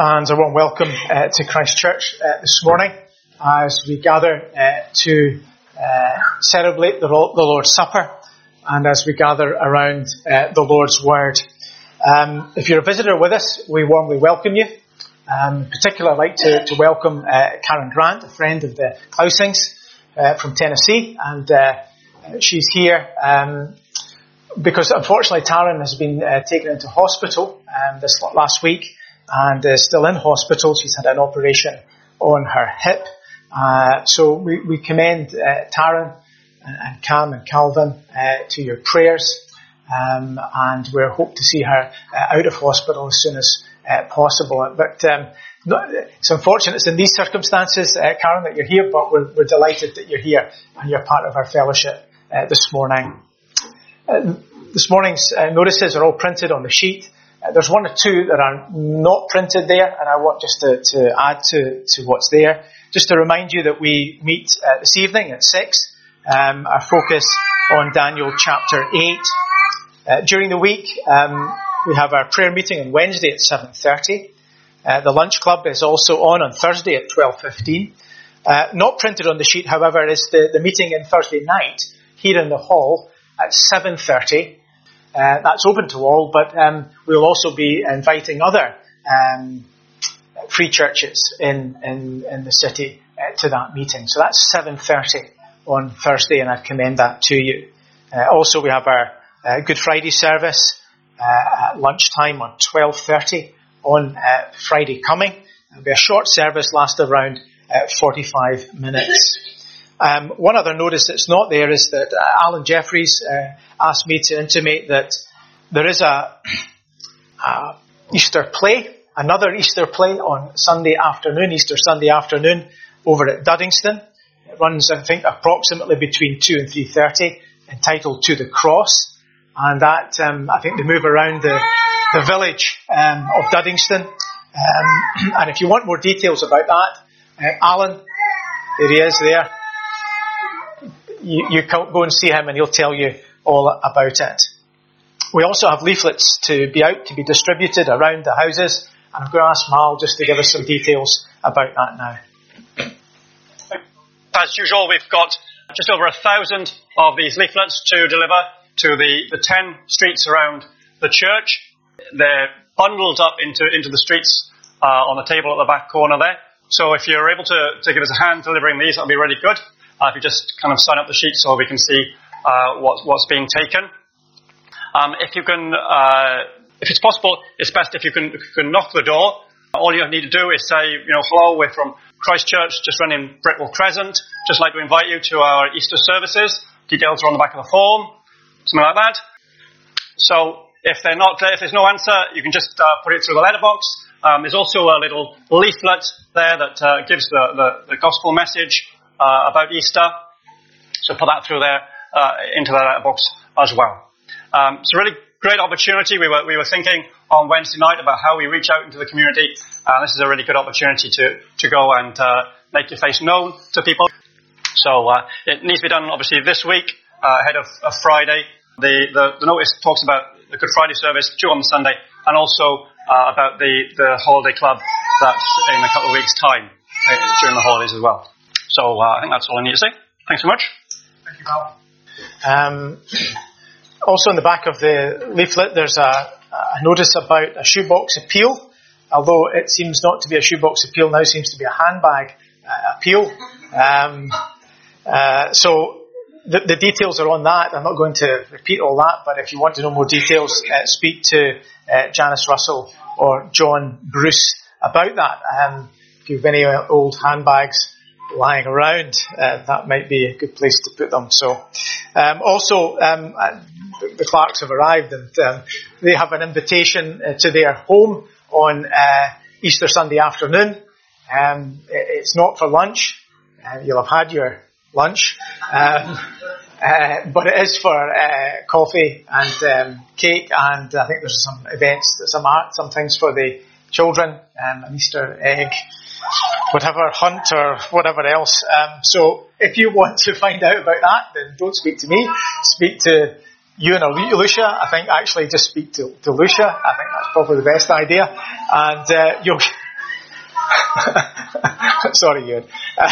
and a warm welcome to Christ Church this morning as we gather to celebrate the Lord's Supper and as we gather around the Lord's Word. If you're a visitor with us, we warmly welcome you. In particular, I'd like to welcome Karen Grant, a friend of the Klausings from Tennessee, and she's here because unfortunately Taryn has been taken into hospital this last week and is still in hospital. She's had an operation on her hip. So we commend Taryn and Cam and Calvin to your prayers, and we hope to see her out of hospital as soon as possible. But it's unfortunate it's in these circumstances, Karen, that you're here, but we're delighted that you're here and you're part of our fellowship this morning. This morning's notices are all printed on the sheet. There's one or two that are not printed there, and I want just to add to what's there. Just to remind you that we meet this evening at 6. Our focus on Daniel chapter 8. During the week, we have our prayer meeting on Wednesday at 7:30. The lunch club is also on Thursday at 12:15. Not printed on the sheet, however, is the meeting in Thursday night here in the hall at 7:30. That's open to all, but we'll also be inviting other free churches in the city to that meeting. So that's 7:30 on Thursday, and I'd commend that to you. Also, we have our Good Friday service at lunchtime on 12:30 on Friday coming. It'll be a short service, last around 45 minutes. One other notice that's not there is that Alan Jeffries asked me to intimate that there is a Easter play, another Easter play on Easter Sunday afternoon over at Duddingston. It runs, I think, approximately between 2 and 3:30, entitled To the Cross. And that, I think they move around the village of Duddingston. And if you want more details about that, Alan, there he is there. You go and see him and he'll tell you all about it. We also have leaflets to be distributed around the houses, and I'm going to ask Mal just to give us some details about that now. As usual, we've got just over 1,000 of these leaflets to deliver to the 10 streets around the church. They're bundled up into the streets on the table at the back corner there. So if you're able to give us a hand delivering these, that'll be really good. If you just kind of sign up the sheet so we can see what's being taken. If it's possible, it's best if you can knock the door. All you need to do is say, hello, we're from Christ Church, just running Britwell Crescent. Just like to invite you to our Easter services. Details are on the back of the form, something like that. So if there's no answer, you can just put it through the letterbox. There's also a little leaflet there that gives the gospel message about Easter. So put that through there into the letterbox as well. It's a really great opportunity. We were thinking on Wednesday night about how we reach out into the community. This is a really good opportunity to go and make your face known to people. So it needs to be done obviously this week ahead of Friday. The notice talks about the Good Friday service due on the Sunday, and also about the holiday club that's in a couple of weeks' time during the holidays as well. So I think that's all I need to say. Thanks so much. Thank you, Val. Also in the back of the leaflet, there's a notice about a shoebox appeal. Although it seems not to be a shoebox appeal now, seems to be a handbag appeal. So the details are on that. I'm not going to repeat all that, but if you want to know more details, speak to Janice Russell or John Bruce about that. If you have any old handbags lying around, that might be a good place to put them. So, also, the Clarks have arrived, and they have an invitation to their home on Easter Sunday afternoon. It's not for lunch. You'll have had your lunch, but it is for coffee and cake, and I think there's some events, some art, some things for the children, an Easter egg, whatever hunt or whatever else. So if you want to find out about that, then don't speak to me. Speak to you and Lucia. I think actually just speak to Lucia. I think that's probably the best idea. And Sorry, Ewan.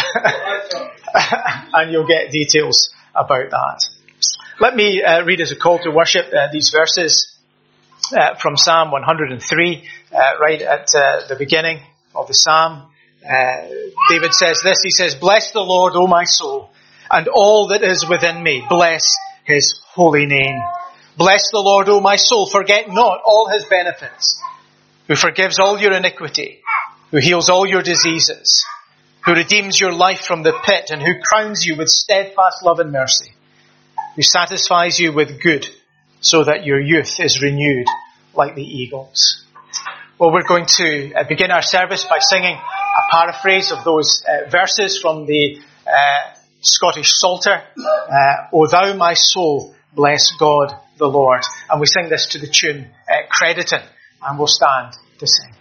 And you'll get details about that. Let me read as a call to worship these verses from Psalm 103, right at the beginning of the psalm. David says this, he says, "Bless the Lord, O my soul, and all that is within me. Bless his holy name. Bless the Lord, O my soul. Forget not all his benefits, who forgives all your iniquity, who heals all your diseases, who redeems your life from the pit, and who crowns you with steadfast love and mercy, who satisfies you with good, so that your youth is renewed like the eagles." Well, we're going to begin our service by singing a paraphrase of those verses from the Scottish Psalter. "O thou my soul, bless God the Lord." And we sing this to the tune Crediting, and we'll stand to sing.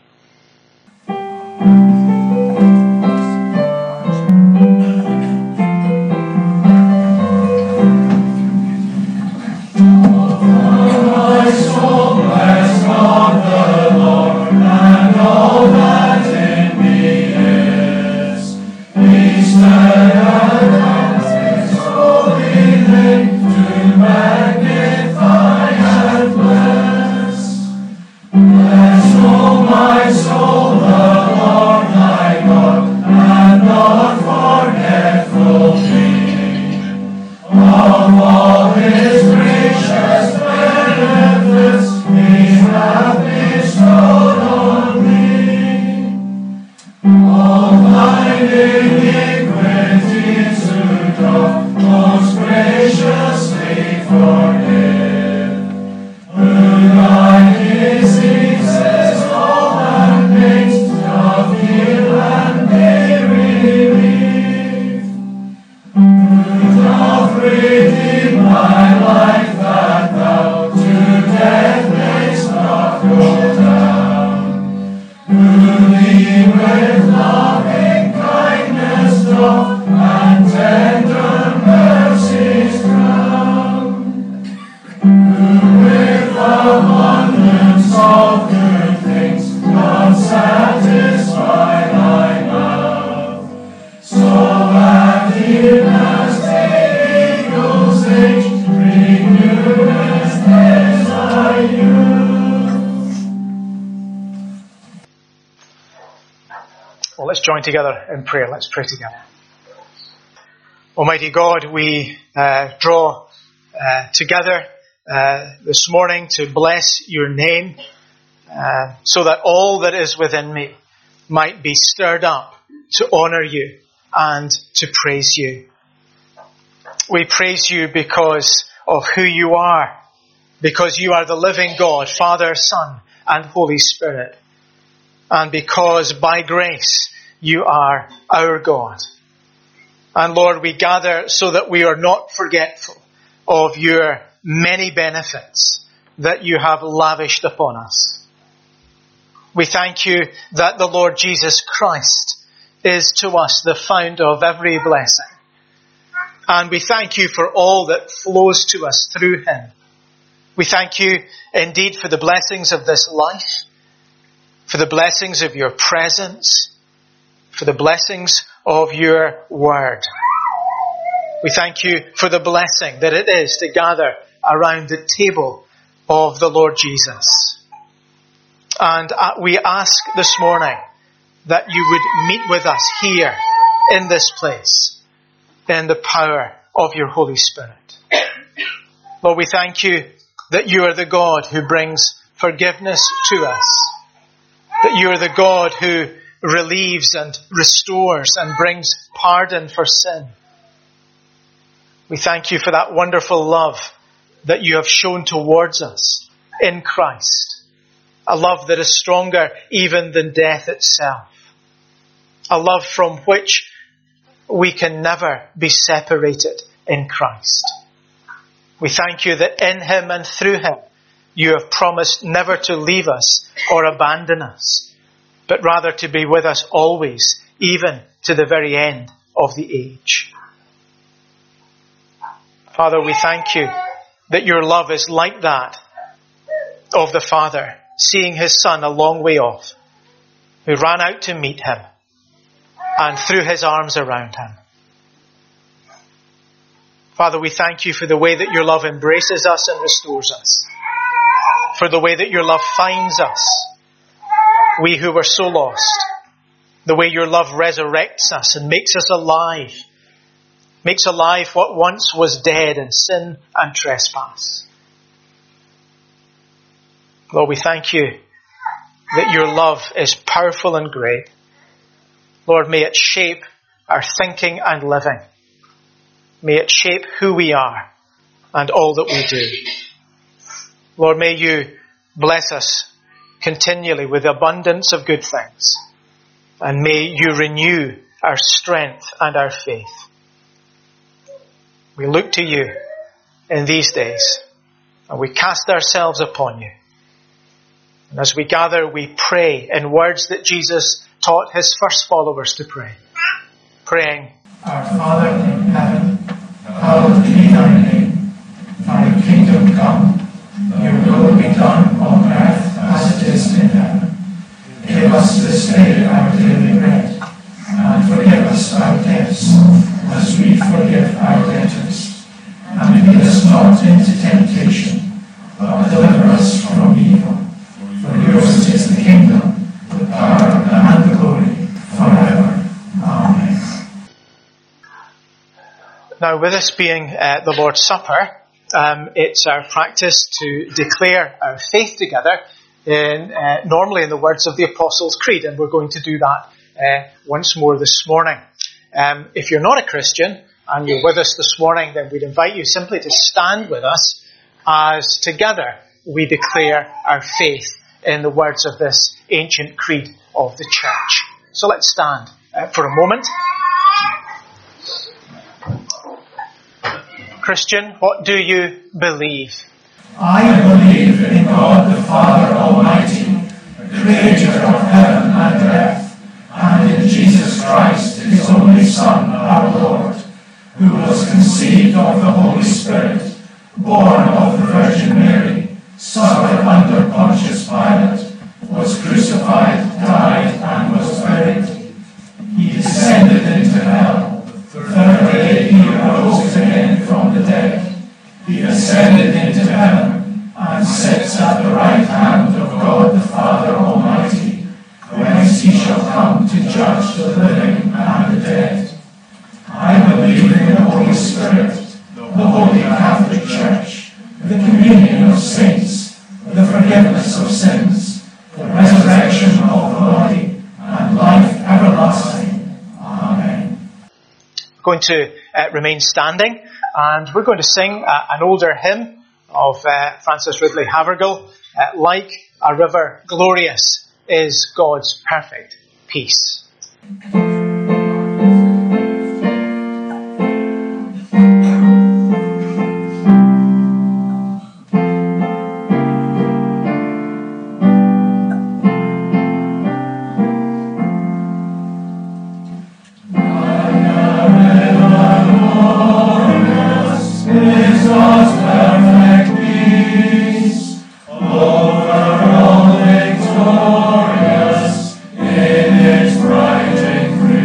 My soul, bless God the Lord, and all that in me is. Be steadfast in his holy name, to magnify and bless. Bless, O my soul, the Lord thy God, and not forgetful be of all his gracious benefits he hath bestowed on thee. All thine iniquities to doth most graciously forgive, who thy diseases all and pains doth heal and may relieve, who doth redeem thy life that thou to death mayst not go down, who thee with loving kindness doth and tender mercies crown, who with abundance of good things doth satisfy thy mouth, so that even as the eagle's age reneweth thy youth. Well, let's join together in prayer. Let's pray together. Almighty God, we draw together this morning to bless your name, so that all that is within me might be stirred up to honour you and to praise you. We praise you because of who you are, because you are the living God, Father, Son, and Holy Spirit, and because by grace you are our God. And Lord, we gather so that we are not forgetful of your many benefits that you have lavished upon us. We thank you that the Lord Jesus Christ is to us the fount of every blessing. And we thank you for all that flows to us through him. We thank you indeed for the blessings of this life, for the blessings of your presence, for the blessings of your word. We thank you for the blessing that it is to gather around the table of the Lord Jesus. And we ask this morning that you would meet with us here in this place in the power of your Holy Spirit. Lord, we thank you that you are the God who brings forgiveness to us, that you are the God who relieves and restores and brings pardon for sin. We thank you for that wonderful love that you have shown towards us in Christ, a love that is stronger even than death itself, a love from which we can never be separated in Christ. We thank you that in him and through him you have promised never to leave us or abandon us, but rather to be with us always, even to the very end of the age. Father, we thank you that your love is like that of the Father, seeing his Son a long way off, who ran out to meet him and threw his arms around him. Father, we thank you for the way that your love embraces us and restores us, for the way that your love finds us, we who were so lost, the way your love resurrects us and makes us alive, makes alive what once was dead in sin and trespass. Lord, we thank you that your love is powerful and great. Lord, may it shape our thinking and living. May it shape who we are and all that we do. Lord, may you bless us continually with abundance of good things. And may you renew our strength and our faith. We look to you in these days and we cast ourselves upon you. And as we gather, we pray in words that Jesus taught his first followers to pray. Praying, Our Father in heaven, hallowed be thy name. Thy kingdom come, your will be done on earth as it is in heaven. Give us this day our daily bread, and forgive us our debts, as we forgive our debtors. And lead us not into temptation, but deliver us from evil. For yours is the kingdom, the power, and the glory, forever. Amen. Now, with this being the Lord's Supper, it's our practice to declare our faith together, normally in the words of the Apostles' Creed, and we're going to do that once more this morning. If you're not a Christian and you're with us this morning, then we'd invite you simply to stand with us as together we declare our faith in the words of this ancient creed of the church. So let's stand for a moment. Christian, what do you believe? I believe in God the Father Almighty, creator of heaven and earth, and in Jesus Christ, his only Son, our Lord, who was conceived of the Holy Spirit, born of the Virgin Mary, suffered under Pontius Pilate, was crucified, died, and was buried. He descended into hell. The third day he arose again from the dead. He ascended into heaven and sits at the right hand of God the Father Almighty, whence he shall come to judge the living and the dead. I believe in the Holy Spirit, the Holy Catholic Church, the communion of saints, the forgiveness of sins, the resurrection of the body, and life everlasting. Amen. We're going to remain standing, and we're going to sing an older hymn of Francis Ridley Havergal, Like a River Glorious is God's Perfect Peace. Victorious in its bright and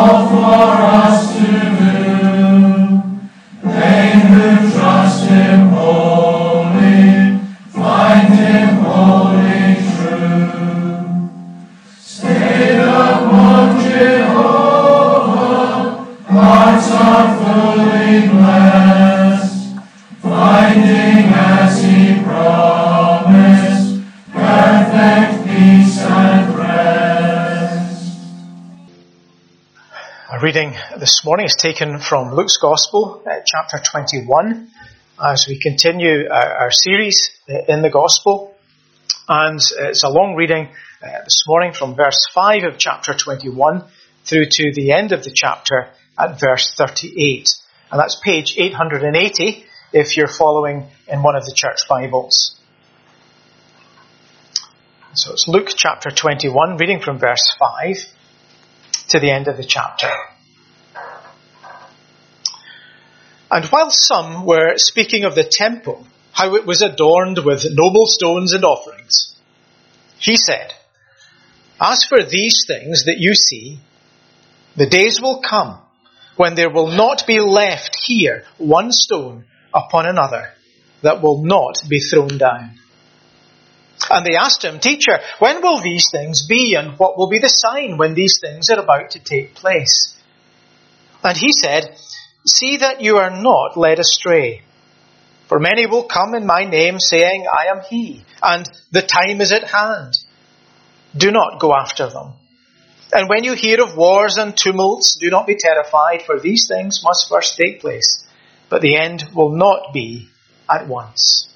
all for us to do. They who trust him wholly, find him wholly true. Stayed upon Jehovah, hearts are fully blessed, finding as he promised, perfect peace and rest. Our reading this morning is taken from Luke's Gospel, chapter 21, as we continue our series in the Gospel. And it's a long reading this morning from verse 5 of chapter 21 through to the end of the chapter at verse 38. And that's page 880 if you're following in one of the church Bibles. So it's Luke chapter 21, reading from verse 5 to the end of the chapter. And while some were speaking of the temple, how it was adorned with noble stones and offerings, he said, "As for these things that you see, the days will come when there will not be left here one stone upon another that will not be thrown down." And they asked him, "Teacher, when will these things be, and what will be the sign when these things are about to take place?" And he said, "See that you are not led astray. For many will come in my name, saying, 'I am he,' and 'the time is at hand.' Do not go after them. And when you hear of wars and tumults, do not be terrified, for these things must first take place, but the end will not be at once."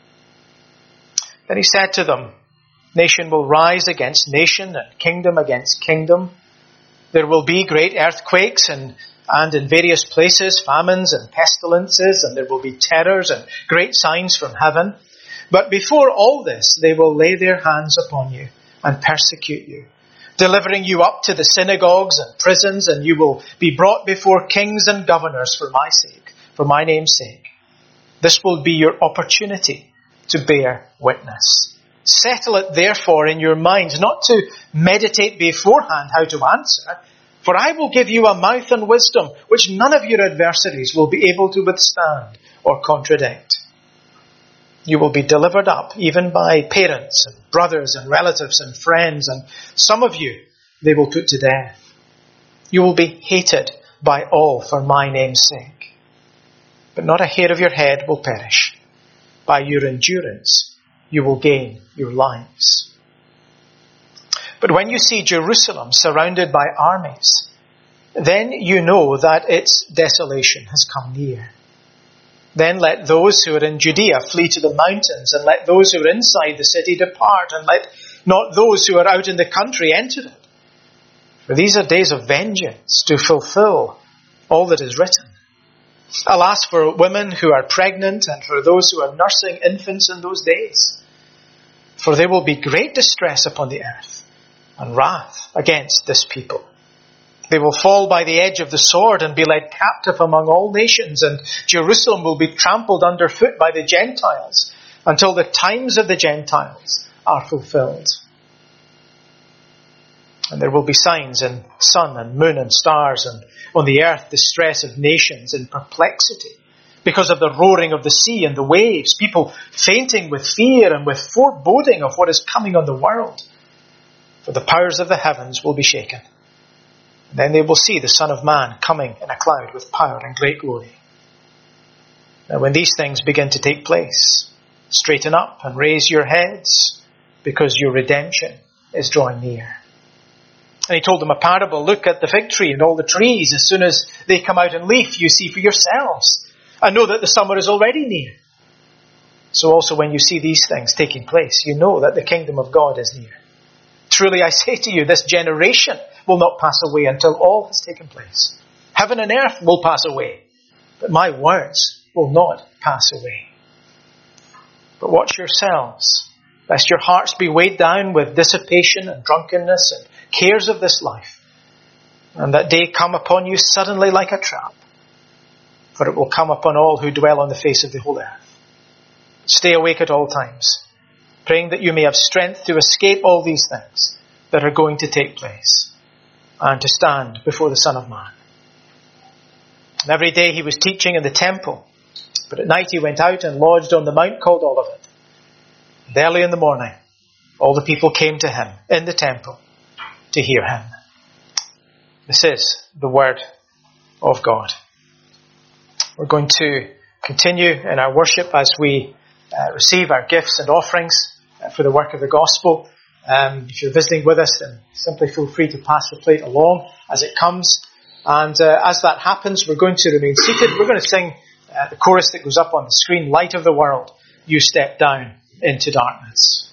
Then he said to them, "Nation will rise against nation, and kingdom against kingdom. There will be great earthquakes, and in various places famines and pestilences, and there will be terrors and great signs from heaven. But before all this, they will lay their hands upon you and persecute you, delivering you up to the synagogues and prisons, and you will be brought before kings and governors for my sake, for my name's sake. This will be your opportunity to bear witness. Settle it therefore in your minds, not to meditate beforehand how to answer, for I will give you a mouth and wisdom which none of your adversaries will be able to withstand or contradict. You will be delivered up even by parents and brothers and relatives and friends, and some of you they will put to death. You will be hated by all for my name's sake. But not a hair of your head will perish. By your endurance you will gain your lives. But when you see Jerusalem surrounded by armies, then you know that its desolation has come near. Then let those who are in Judea flee to the mountains, and let those who are inside the city depart, and let not those who are out in the country enter it. For these are days of vengeance, to fulfill all that is written. Alas for women who are pregnant, and for those who are nursing infants in those days. For there will be great distress upon the earth, and wrath against this people. They will fall by the edge of the sword and be led captive among all nations, and Jerusalem will be trampled underfoot by the Gentiles until the times of the Gentiles are fulfilled. And there will be signs in sun and moon and stars, and on the earth distress of nations in perplexity because of the roaring of the sea and the waves, people fainting with fear and with foreboding of what is coming on the world. For the powers of the heavens will be shaken. And then they will see the Son of Man coming in a cloud with power and great glory. Now when these things begin to take place, straighten up and raise your heads, because your redemption is drawing near. And he told them a parable. Look at the fig tree and all the trees. As soon as they come out in leaf, you see for yourselves, and know that the summer is already near. So also when you see these things taking place, you know that the kingdom of God is near. Truly I say to you, this generation will not pass away until all has taken place. Heaven and earth will pass away, but my words will not pass away. But watch yourselves, lest your hearts be weighed down with dissipation and drunkenness and cares of this life, and that day come upon you suddenly like a trap. For it will come upon all who dwell on the face of the whole earth. Stay awake at all times, praying that you may have strength to escape all these things that are going to take place, and to stand before the Son of Man. And every day he was teaching in the temple, but at night he went out and lodged on the mount called Olivet. And early in the morning, all the people came to him in the temple to hear him. This is the word of God. We're going to continue in our worship as we receive our gifts and offerings for the work of the gospel. If you're visiting with us, then simply feel free to pass the plate along as it comes. And as that happens, we're going to remain seated. We're going to sing the chorus that goes up on the screen, Light of the World, You Step Down into Darkness.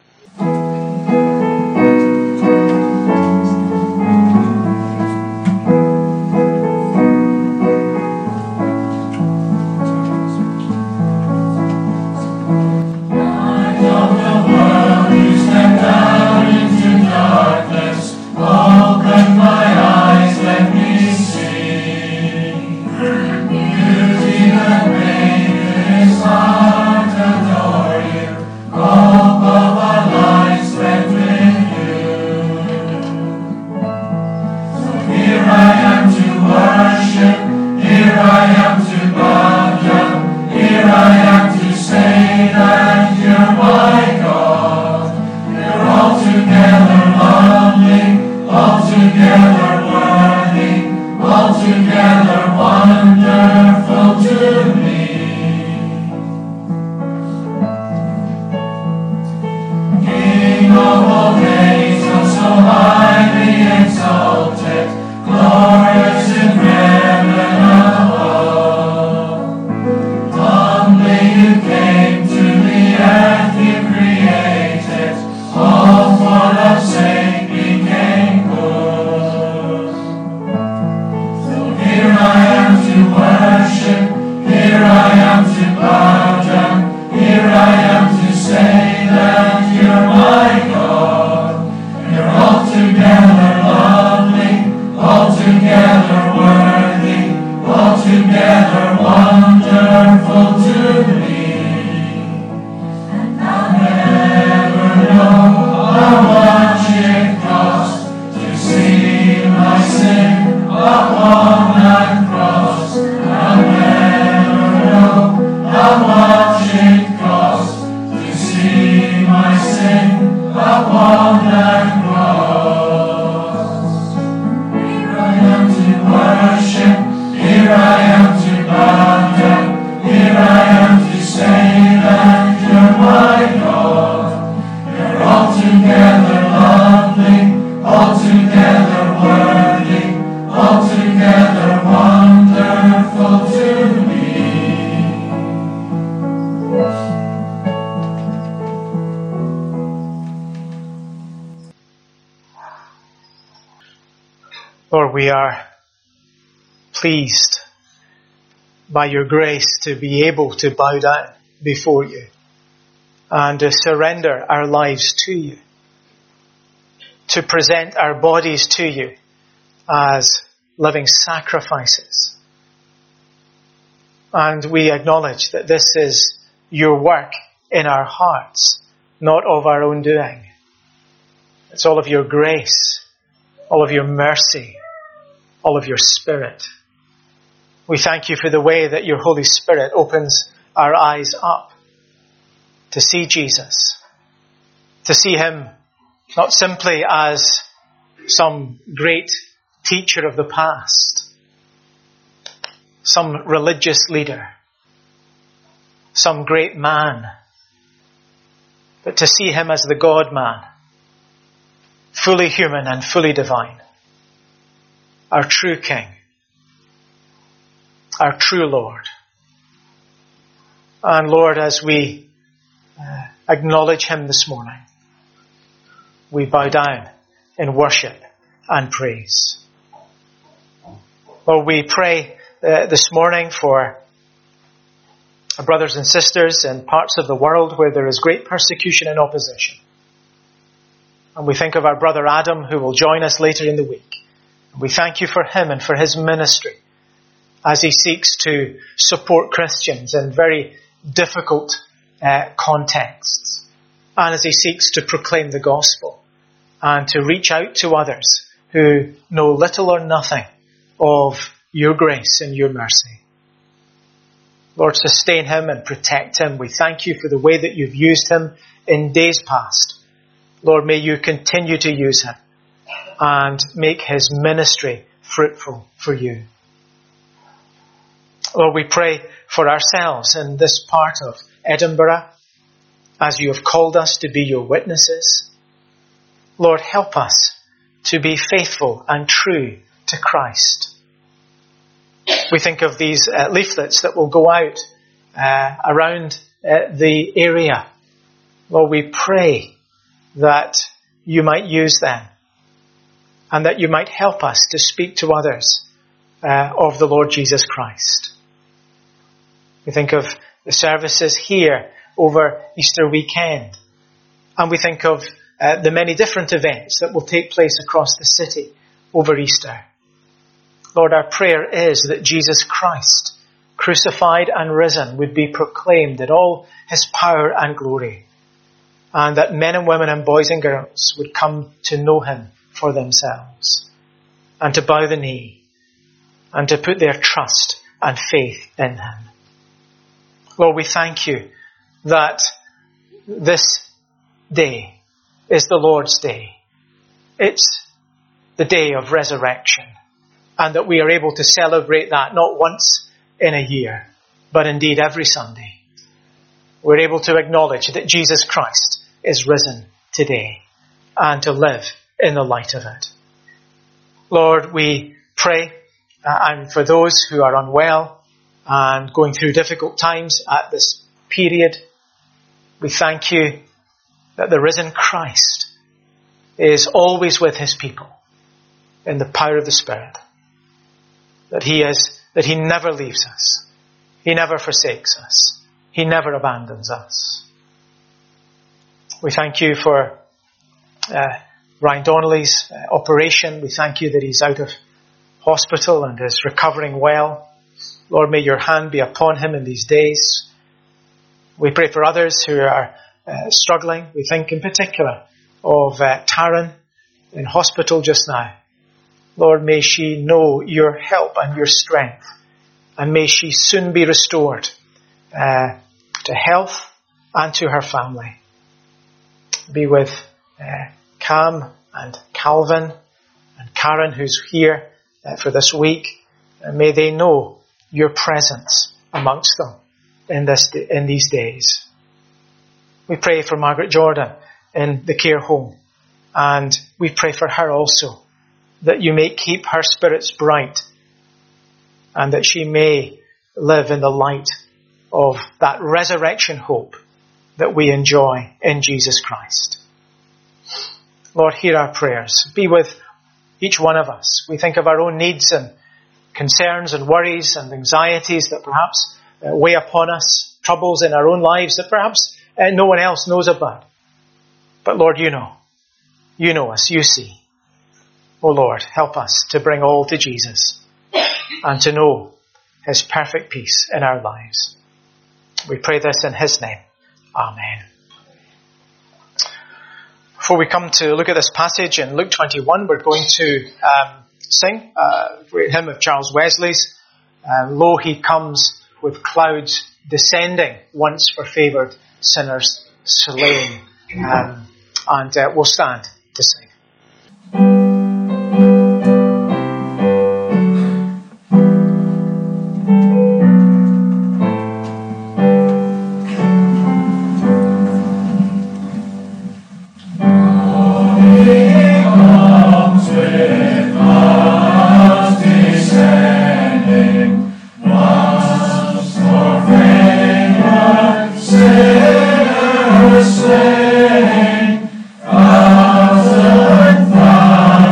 Lord, we are pleased by your grace to be able to bow down before you and to surrender our lives to you, to present our bodies to you as living sacrifices. And we acknowledge that this is your work in our hearts, not of our own doing. It's all of your grace, all of your mercy, all of your Spirit. We thank you for the way that your Holy Spirit opens our eyes up to see Jesus, to see him not simply as some great teacher of the past, some religious leader, some great man, but to see him as the God-man, fully human and fully divine, our true King, our true Lord. And Lord, as we acknowledge him this morning, we bow down in worship and praise. Lord, we pray this morning for our brothers and sisters in parts of the world where there is great persecution and opposition. And we think of our brother Adam, who will join us later in the week. We thank you for him and for his ministry as he seeks to support Christians in very difficult contexts, and as he seeks to proclaim the gospel and to reach out to others who know little or nothing of your grace and your mercy. Lord, sustain him and protect him. We thank you for the way that you've used him in days past. Lord, may you continue to use him and make his ministry fruitful for you. Lord, we pray for ourselves in this part of Edinburgh, as you have called us to be your witnesses. Lord, help us to be faithful and true to Christ. We think of these leaflets that will go out around the area. Lord, we pray that you might use them and that you might help us to speak to others of the Lord Jesus Christ. We think of the services here over Easter weekend, and we think of the many different events that will take place across the city over Easter. Lord, our prayer is that Jesus Christ, crucified and risen, would be proclaimed in all his power and glory, and that men and women and boys and girls would come to know him for themselves, and to bow the knee, and to put their trust and faith in him. Lord, we thank you that this day is the Lord's day. It's the day of resurrection, and that we are able to celebrate that not once in a year, but indeed every Sunday. We're able to acknowledge that Jesus Christ is risen today and to live in the light of it. Lord, we pray, and for those who are unwell and going through difficult times at this period, we thank you that the risen Christ is always with his people in the power of the Spirit. That he never leaves us. He never forsakes us. He never abandons us. We thank you for Ryan Donnelly's operation. We thank you that he's out of hospital and is recovering well. Lord, may your hand be upon him in these days. We pray for others who are struggling. We think in particular of Taryn in hospital just now. Lord, may she know your help and your strength, and may she soon be restored to health and to her family. Be with Cam and Calvin and Karen, who's here for this week. And may they know your presence amongst them in these days. We pray for Margaret Jordan in the care home, and we pray for her also, that you may keep her spirits bright and that she may live in the light of that resurrection hope that we enjoy in Jesus Christ. Lord, hear our prayers. Be with each one of us. We think of our own needs and concerns and worries and anxieties that perhaps weigh upon us, troubles in our own lives that perhaps no one else knows about. But Lord, you know. You know us. You see. Oh Lord, help us to bring all to Jesus and to know his perfect peace in our lives. We pray this in his name. Amen. Before we come to look at this passage in Luke 21, we're going to sing a hymn of Charles Wesley's, Lo, he comes with clouds descending, once for favoured sinners slain. And we'll stand to sing. Slain,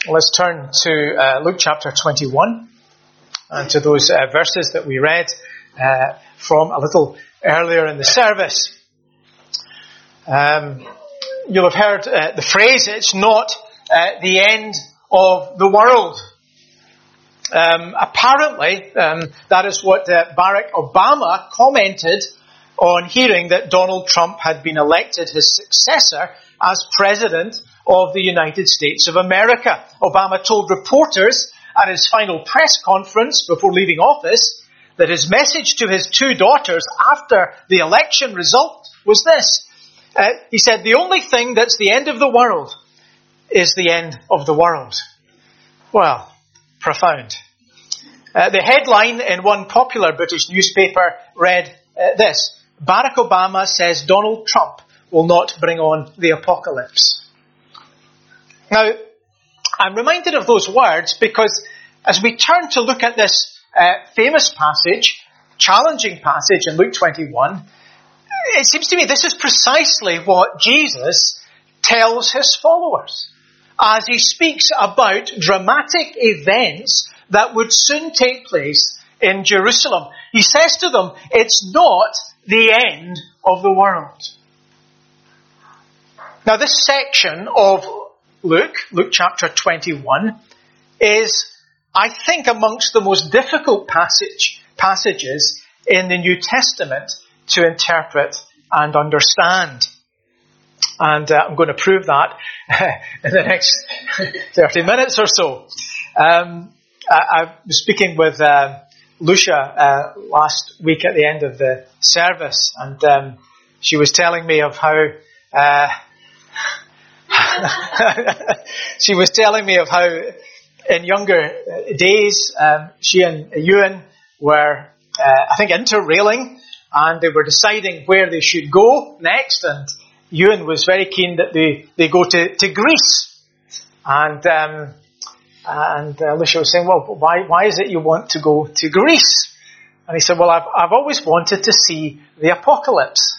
Let's turn to Luke chapter 21 and to those verses that we read from a little earlier in the service. You'll have heard the phrase, it's not the end of the world. Apparently, that is what Barack Obama commented on hearing that Donald Trump had been elected his successor as President of the United States of America. Obama told reporters at his final press conference before leaving office that his message to his two daughters after the election result was this. He said, the only thing that's the end of the world is the end of the world. Well, profound. The headline in one popular British newspaper read this: Barack Obama says Donald Trump will not bring on the apocalypse. Now, I'm reminded of those words because as we turn to look at this famous passage, challenging passage in Luke 21, it seems to me this is precisely what Jesus tells his followers as he speaks about dramatic events that would soon take place in Jerusalem. He says to them, it's not the end of the world. Now, this section of Luke chapter 21, is, I think, amongst the most difficult passages in the New Testament to interpret and understand. And I'm going to prove that in the next 30 minutes or so. I was speaking with Lucia last week at the end of the service, and she was telling me of how in younger days she and Ewan were, I think, interrailing, and they were deciding where they should go next, and Ewan was very keen that they go to Greece. And Lucia was saying, well, why is it you want to go to Greece? And he said, well, I've always wanted to see the apocalypse.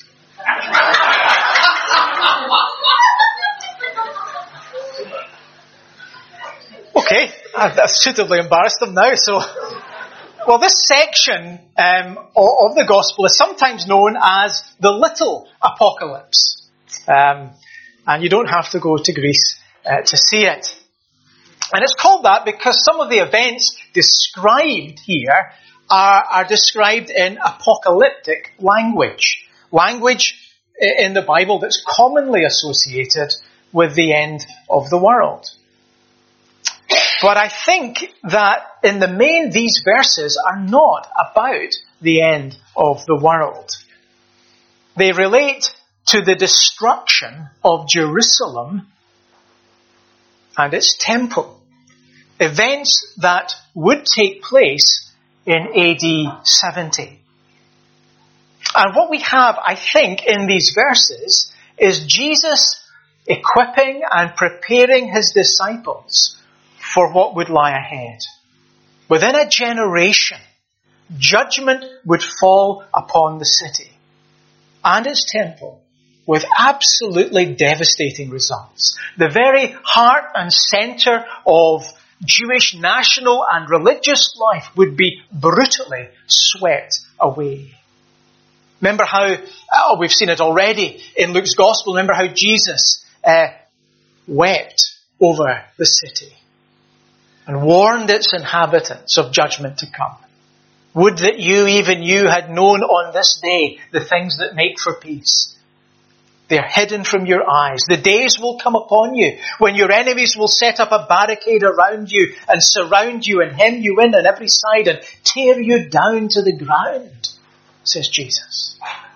Okay, I've suitably embarrassed them now. So, well, this section of the Gospel is sometimes known as the little apocalypse. And you don't have to go to Greece to see it. And it's called that because some of the events described here are described in apocalyptic language. Language in the Bible that's commonly associated with the end of the world. But I think that in the main these verses are not about the end of the world. They relate to the destruction of Jerusalem and its temple. Events that would take place in AD 70. And what we have, I think, in these verses is Jesus equipping and preparing his disciples for what would lie ahead. Within a generation, judgment would fall upon the city and its temple with absolutely devastating results. The very heart and centre of Jewish national and religious life would be brutally swept away. Remember how, we've seen it already in Luke's Gospel, remember how Jesus wept over the city and warned its inhabitants of judgment to come. Would that you, even you, had known on this day the things that make for peace. They are hidden from your eyes. The days will come upon you when your enemies will set up a barricade around you and surround you and hem you in on every side and tear you down to the ground, says Jesus.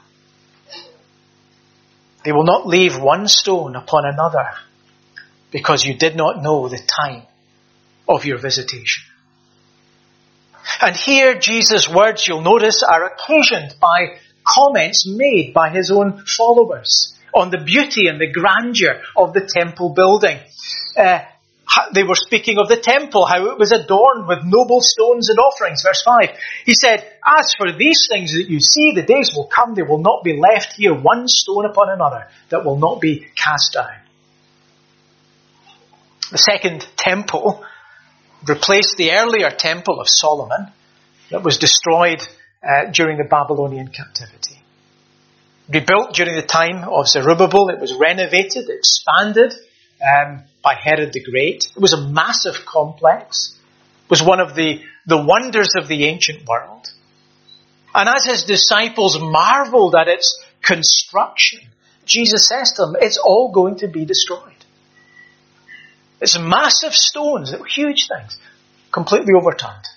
They will not leave one stone upon another because you did not know the time of your visitation. And here Jesus' words, you'll notice, are occasioned by comments made by his own followers on the beauty and the grandeur of the temple building. They were speaking of the temple, how it was adorned with noble stones and offerings. Verse 5, he said, as for these things that you see, the days will come, there will not be left here one stone upon another that will not be cast down. The second temple replaced the earlier temple of Solomon that was destroyed during the Babylonian captivity. Rebuilt during the time of Zerubbabel, it was renovated, expanded by Herod the Great. It was a massive complex. It was one of the wonders of the ancient world. And as his disciples marveled at its construction, Jesus says to them, it's all going to be destroyed. It's massive stones, huge things, completely overturned.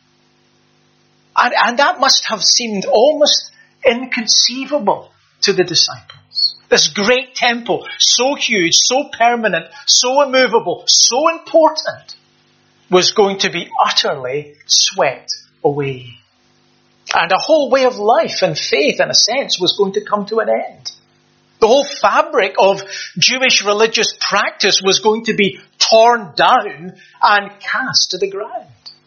And that must have seemed almost inconceivable to the disciples. This great temple, so huge, so permanent, so immovable, so important, was going to be utterly swept away. And a whole way of life and faith, in a sense, was going to come to an end. The whole fabric of Jewish religious practice was going to be torn down and cast to the ground.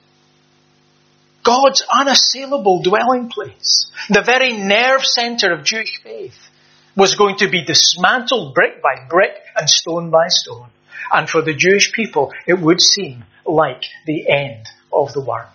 God's unassailable dwelling place, the very nerve centre of Jewish faith, was going to be dismantled brick by brick and stone by stone. And for the Jewish people, it would seem like the end of the world.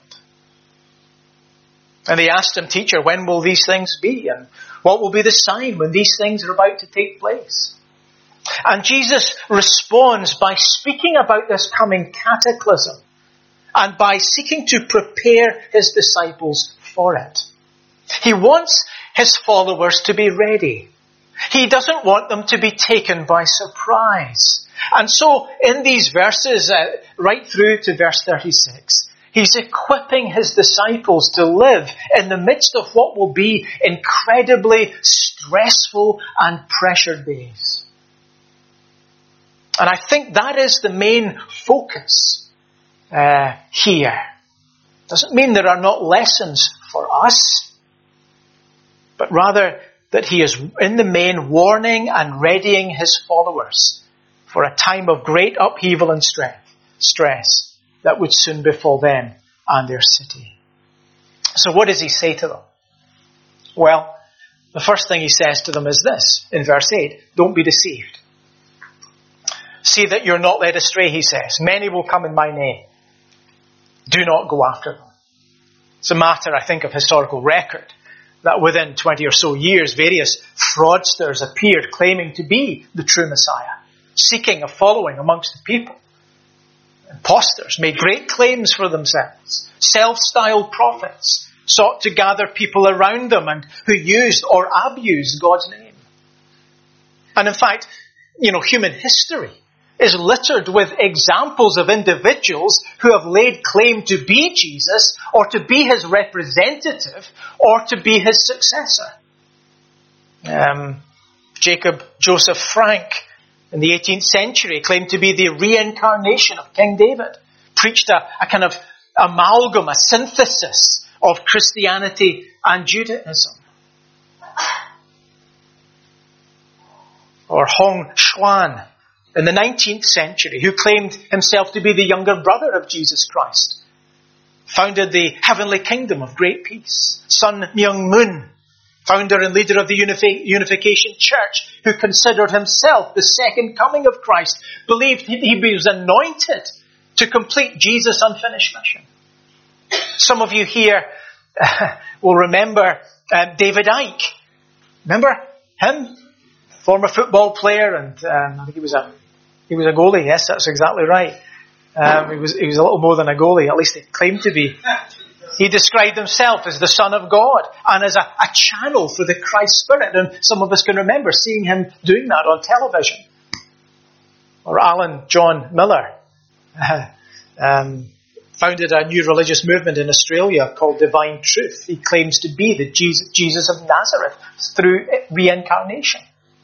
And they asked him, "Teacher, when will these things be? And what will be the sign when these things are about to take place?" And Jesus responds by speaking about this coming cataclysm and by seeking to prepare his disciples for it. He wants his followers to be ready. He doesn't want them to be taken by surprise. And so in these verses, right through to verse 36, he's equipping his disciples to live in the midst of what will be incredibly stressful and pressured days. And I think that is the main focus here. Doesn't mean there are not lessons for us, but rather that he is in the main warning and readying his followers for a time of great upheaval and stress that would soon befall them and their city. So what does he say to them? Well, the first thing he says to them is this, in verse 8, don't be deceived. See that you're not led astray, he says. Many will come in my name. Do not go after them. It's a matter, I think, of historical record that within 20 or so years, various fraudsters appeared claiming to be the true Messiah, seeking a following amongst the people. Imposters made great claims for themselves. Self-styled prophets sought to gather people around them and who used or abused God's name. And in fact, human history is littered with examples of individuals who have laid claim to be Jesus or to be his representative or to be his successor. Jacob Joseph Frank in the 18th century claimed to be the reincarnation of King David. Preached a kind of amalgam, a synthesis of Christianity and Judaism. Or Hong Xuan in the 19th century, who claimed himself to be the younger brother of Jesus Christ. Founded the Heavenly Kingdom of Great Peace. Sun Myung Moon, founder and leader of the Unification Church, who considered himself the second coming of Christ, believed he was anointed to complete Jesus' unfinished mission. Some of you here will remember David Icke. Remember him? Former football player, and I think he was a goalie. Yes, that's exactly right. He was a little more than a goalie, at least he claimed to be. He described himself as the Son of God and as a channel for the Christ Spirit. And some of us can remember seeing him doing that on television. Or Alan John Miller founded a new religious movement in Australia called Divine Truth. He claims to be the Jesus of Nazareth through reincarnation.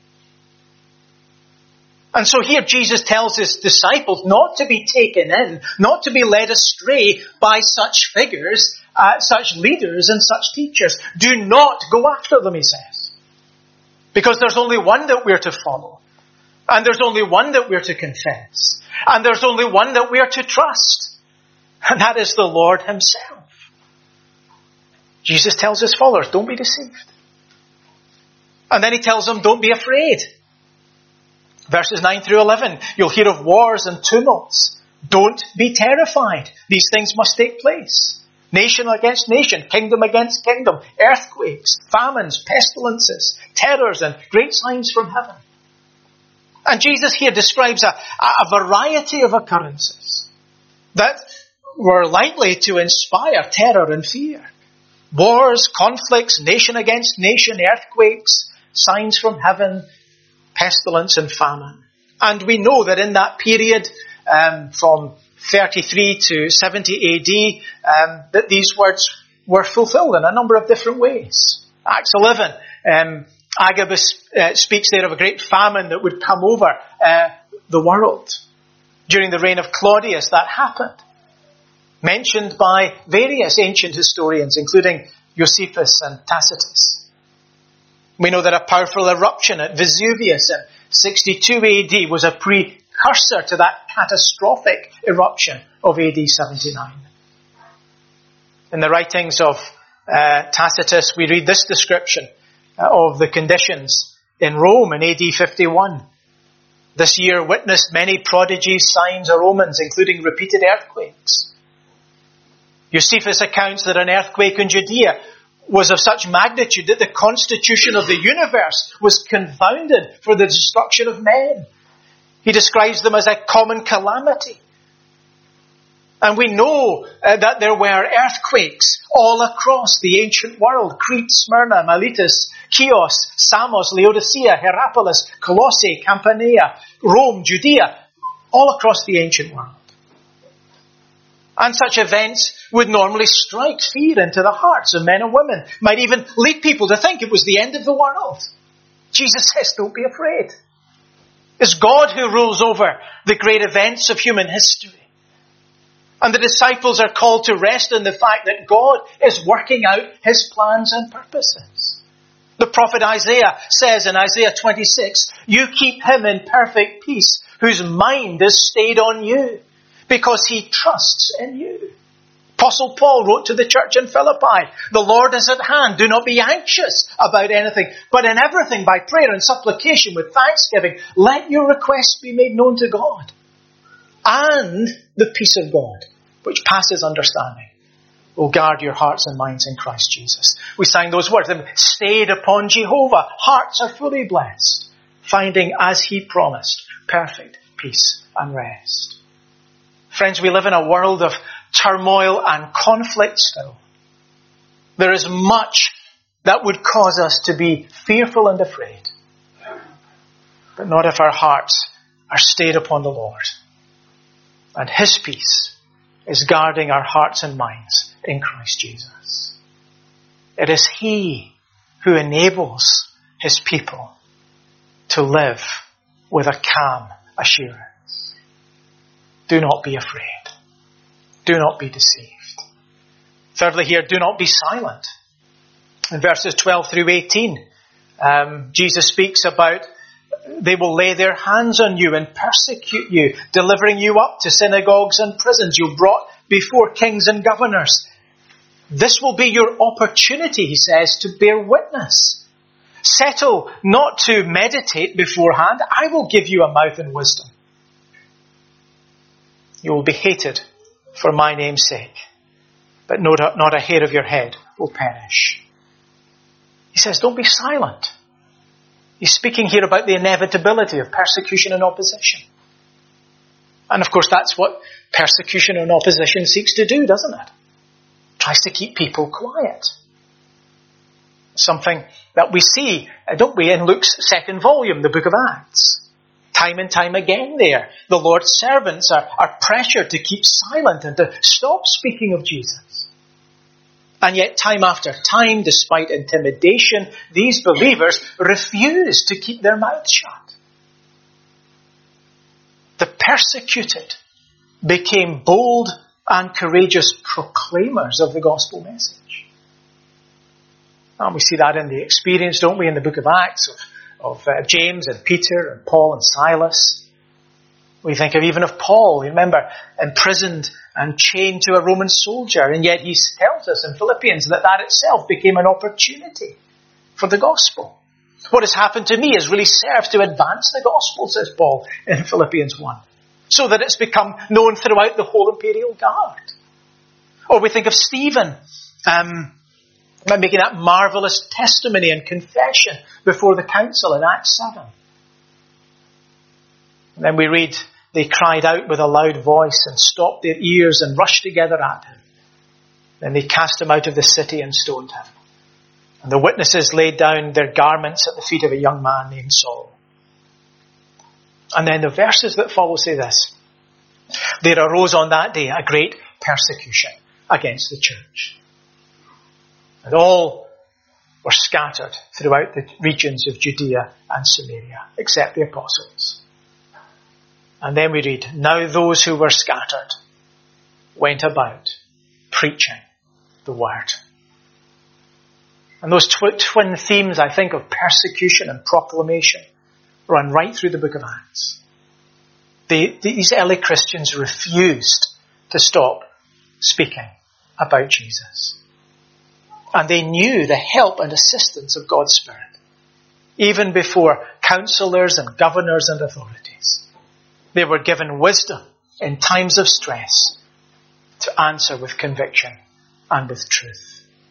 And so here Jesus tells his disciples not to be taken in, not to be led astray by such figures, such leaders and such teachers. Do not go after them, he says. Because there's only one that we're to follow. And there's only one that we're to confess. And there's only one that we're to trust. And that is the Lord himself. Jesus tells his followers, don't be deceived. And then he tells them, don't be afraid. Verses 9 through 11, you'll hear of wars and tumults. Don't be terrified. These things must take place. Nation against nation, kingdom against kingdom, earthquakes, famines, pestilences, terrors, and great signs from heaven. And Jesus here describes a variety of occurrences that were likely to inspire terror and fear. Wars, conflicts, nation against nation, earthquakes, signs from heaven, pestilence and famine. And we know that in that period, from 33 to 70 AD, that these words were fulfilled in a number of different ways. Acts 11, Agabus speaks there of a great famine that would come over the world. During the reign of Claudius, that happened. Mentioned by various ancient historians, including Josephus and Tacitus. We know that a powerful eruption at Vesuvius in 62 AD was a precursor to that catastrophic eruption of AD 79. In the writings of Tacitus, we read this description of the conditions in Rome in AD 51. This year witnessed many prodigies, signs, or omens, including repeated earthquakes. Josephus accounts that an earthquake in Judea was of such magnitude that the constitution of the universe was confounded for the destruction of men. He describes them as a common calamity. And we know that there were earthquakes all across the ancient world. Crete, Smyrna, Miletus, Chios, Samos, Laodicea, Hierapolis, Colossae, Campania, Rome, Judea, all across the ancient world. And such events would normally strike fear into the hearts of men and women, might even lead people to think it was the end of the world. Jesus says, don't be afraid. It's God who rules over the great events of human history. And the disciples are called to rest in the fact that God is working out his plans and purposes. The prophet Isaiah says in Isaiah 26, you keep him in perfect peace, whose mind is stayed on you, because he trusts in you. Apostle Paul wrote to the church in Philippi, the Lord is at hand. Do not be anxious about anything, but in everything by prayer and supplication with thanksgiving, let your requests be made known to God. And the peace of God, which passes understanding, will guard your hearts and minds in Christ Jesus. We sang those words, stayed upon Jehovah, hearts are fully blessed, finding as he promised, perfect peace and rest. Friends, we live in a world of turmoil and conflict still. There is much that would cause us to be fearful and afraid. But not if our hearts are stayed upon the Lord. And his peace is guarding our hearts and minds in Christ Jesus. It is he who enables his people to live with a calm assurance. Do not be afraid. Do not be deceived. Thirdly here, do not be silent. In verses 12 through 18, Jesus speaks about they will lay their hands on you and persecute you, delivering you up to synagogues and prisons. You're brought before kings and governors. This will be your opportunity, he says, to bear witness. Settle not to meditate beforehand. I will give you a mouth and wisdom. You will be hated for my name's sake, but not a hair of your head will perish. He says, don't be silent. He's speaking here about the inevitability of persecution and opposition. And of course, that's what persecution and opposition seeks to do, doesn't it? Tries to keep people quiet. Something that we see, don't we, in Luke's second volume, the book of Acts. Time and time again there, the Lord's servants are pressured to keep silent and to stop speaking of Jesus. And yet time after time, despite intimidation, these believers refuse to keep their mouths shut. The persecuted became bold and courageous proclaimers of the gospel message. And we see that in the experience, don't we, in the book of Acts of James and Peter and Paul and Silas. We think even of Paul, remember, imprisoned and chained to a Roman soldier, and yet he tells us in Philippians that itself became an opportunity for the gospel. What has happened to me has really served to advance the gospel, says Paul in Philippians 1, so that it's become known throughout the whole imperial guard. Or we think of Stephen, making that marvellous testimony and confession before the council in Acts 7. And then we read, they cried out with a loud voice and stopped their ears and rushed together at him. Then they cast him out of the city and stoned him. And the witnesses laid down their garments at the feet of a young man named Saul. And then the verses that follow say this. There arose on that day a great persecution against the church. And all were scattered throughout the regions of Judea and Samaria, except the apostles. And then we read, now those who were scattered went about preaching the word. And those twin themes, I think, of persecution and proclamation run right through the book of Acts. These early Christians refused to stop speaking about Jesus. And they knew the help and assistance of God's Spirit, even before counselors and governors and authorities. They were given wisdom in times of stress to answer with conviction and with truth.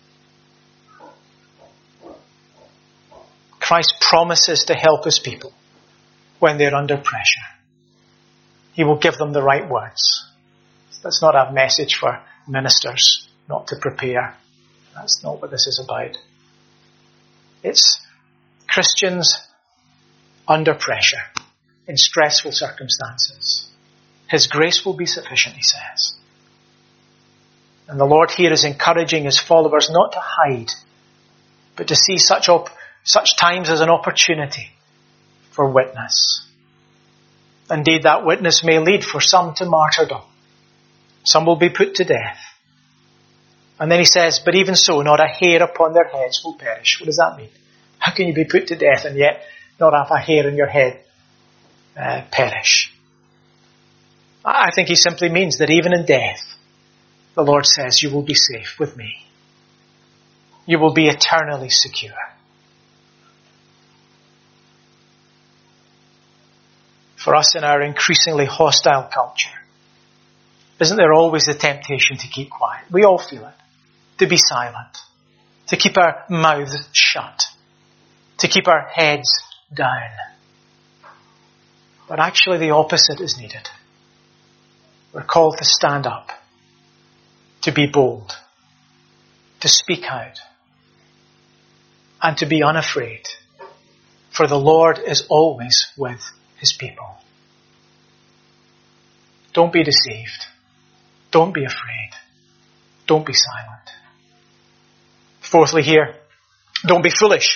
Christ promises to help his people when they're under pressure. He will give them the right words. That's not a message for ministers not to prepare. That's not what this is about. It's Christians under pressure in stressful circumstances. His grace will be sufficient, he says. And the Lord here is encouraging his followers not to hide, but to see such times as an opportunity for witness. Indeed, that witness may lead for some to martyrdom. Some will be put to death. And then he says, but even so, not a hair upon their heads will perish. What does that mean? How can you be put to death and yet not have a hair in your head perish? I think he simply means that even in death, the Lord says, you will be safe with me. You will be eternally secure. For us in our increasingly hostile culture, isn't there always the temptation to keep quiet? We all feel it. To be silent. To keep our mouths shut. To keep our heads down. But actually the opposite is needed. We're called to stand up. To be bold. To speak out. And to be unafraid. For the Lord is always with his people. Don't be deceived. Don't be afraid. Don't be silent. Fourthly here, don't be foolish.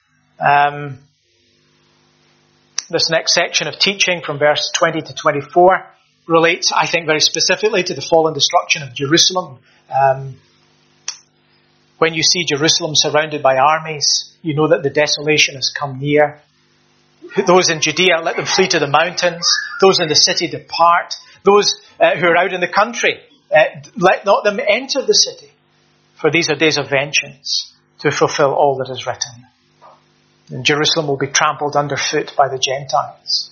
This next section of teaching from verse 20 to 24 relates, I think, very specifically to the fall and destruction of Jerusalem. When you see Jerusalem surrounded by armies, you know that the desolation has come near. Those in Judea, let them flee to the mountains. Those in the city depart. Those who are out in the country, let not them enter the city. For these are days of vengeance to fulfill all that is written. And Jerusalem will be trampled underfoot by the Gentiles.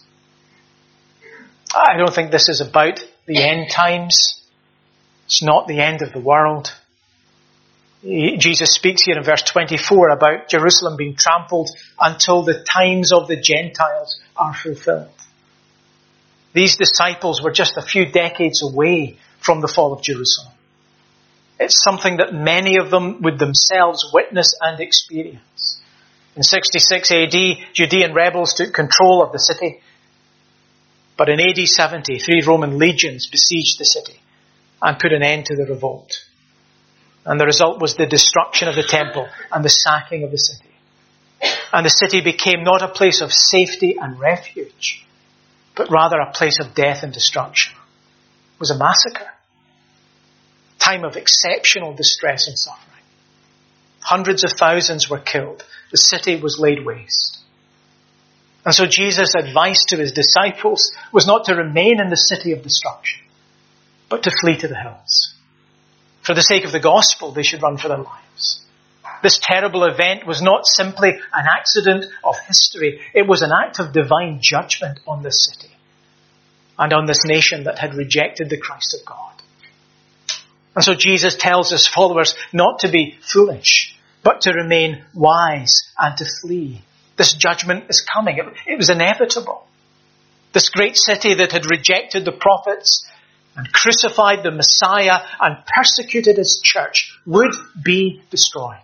I don't think this is about the end times. It's not the end of the world. Jesus speaks here in verse 24 about Jerusalem being trampled until the times of the Gentiles are fulfilled. These disciples were just a few decades away from the fall of Jerusalem. It's something that many of them would themselves witness and experience. In 66 AD, Judean rebels took control of the city. But in AD 70, 3 Roman legions besieged the city and put an end to the revolt. And the result was the destruction of the temple and the sacking of the city. And the city became not a place of safety and refuge, but rather a place of death and destruction. It was a massacre. Time of exceptional distress and suffering. Hundreds of thousands were killed. The city was laid waste. And so Jesus' advice to his disciples was not to remain in the city of destruction, but to flee to the hills. For the sake of the gospel, they should run for their lives. This terrible event was not simply an accident of history. It was an act of divine judgment on this city and on this nation that had rejected the Christ of God. And so Jesus tells his followers not to be foolish, but to remain wise and to flee. This judgment is coming. It was inevitable. This great city that had rejected the prophets and crucified the Messiah and persecuted his church would be destroyed.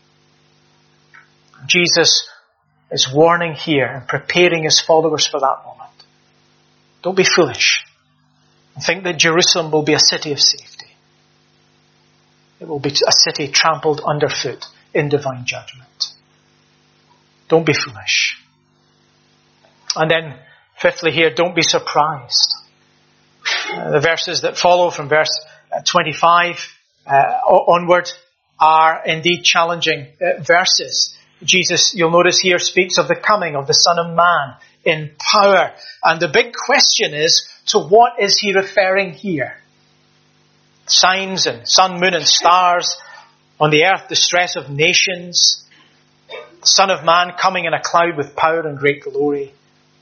Jesus is warning here and preparing his followers for that moment. Don't be foolish and think that Jerusalem will be a city of safety. It will be a city trampled underfoot in divine judgment. Don't be foolish. And then, fifthly here, don't be surprised. The verses that follow from verse 25 onward are indeed challenging verses. Jesus, you'll notice here, speaks of the coming of the Son of Man in power. And the big question is, to what is he referring here? Signs and sun, moon and stars. On the earth, the stress of nations. The Son of Man coming in a cloud with power and great glory.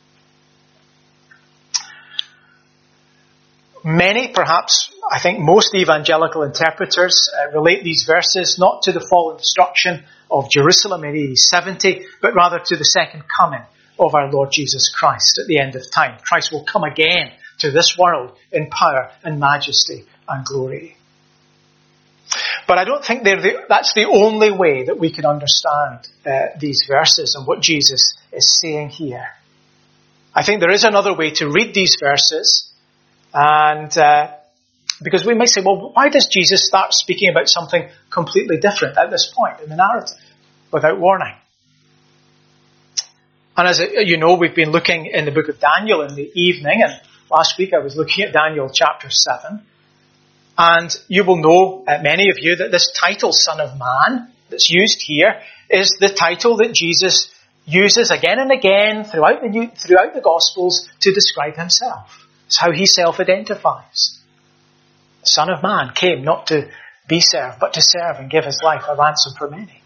Many, perhaps, I think most evangelical interpreters relate these verses not to the fall and destruction of Jerusalem in AD 70, but rather to the second coming of our Lord Jesus Christ at the end of time. Christ will come again to this world in power and majesty and glory. But I don't think that's the only way that we can understand these verses and what Jesus is saying here. I think there is another way to read these verses, and because we might say, well, why does Jesus start speaking about something completely different at this point in the narrative without warning? And as you know, we've been looking in the book of Daniel in the evening, and last week I was looking at Daniel chapter 7. And you will know, many of you, that this title, Son of Man, that's used here, is the title that Jesus uses again and again throughout the Gospels to describe himself. It's how he self-identifies. The Son of Man came not to be served, but to serve and give his life a ransom for many.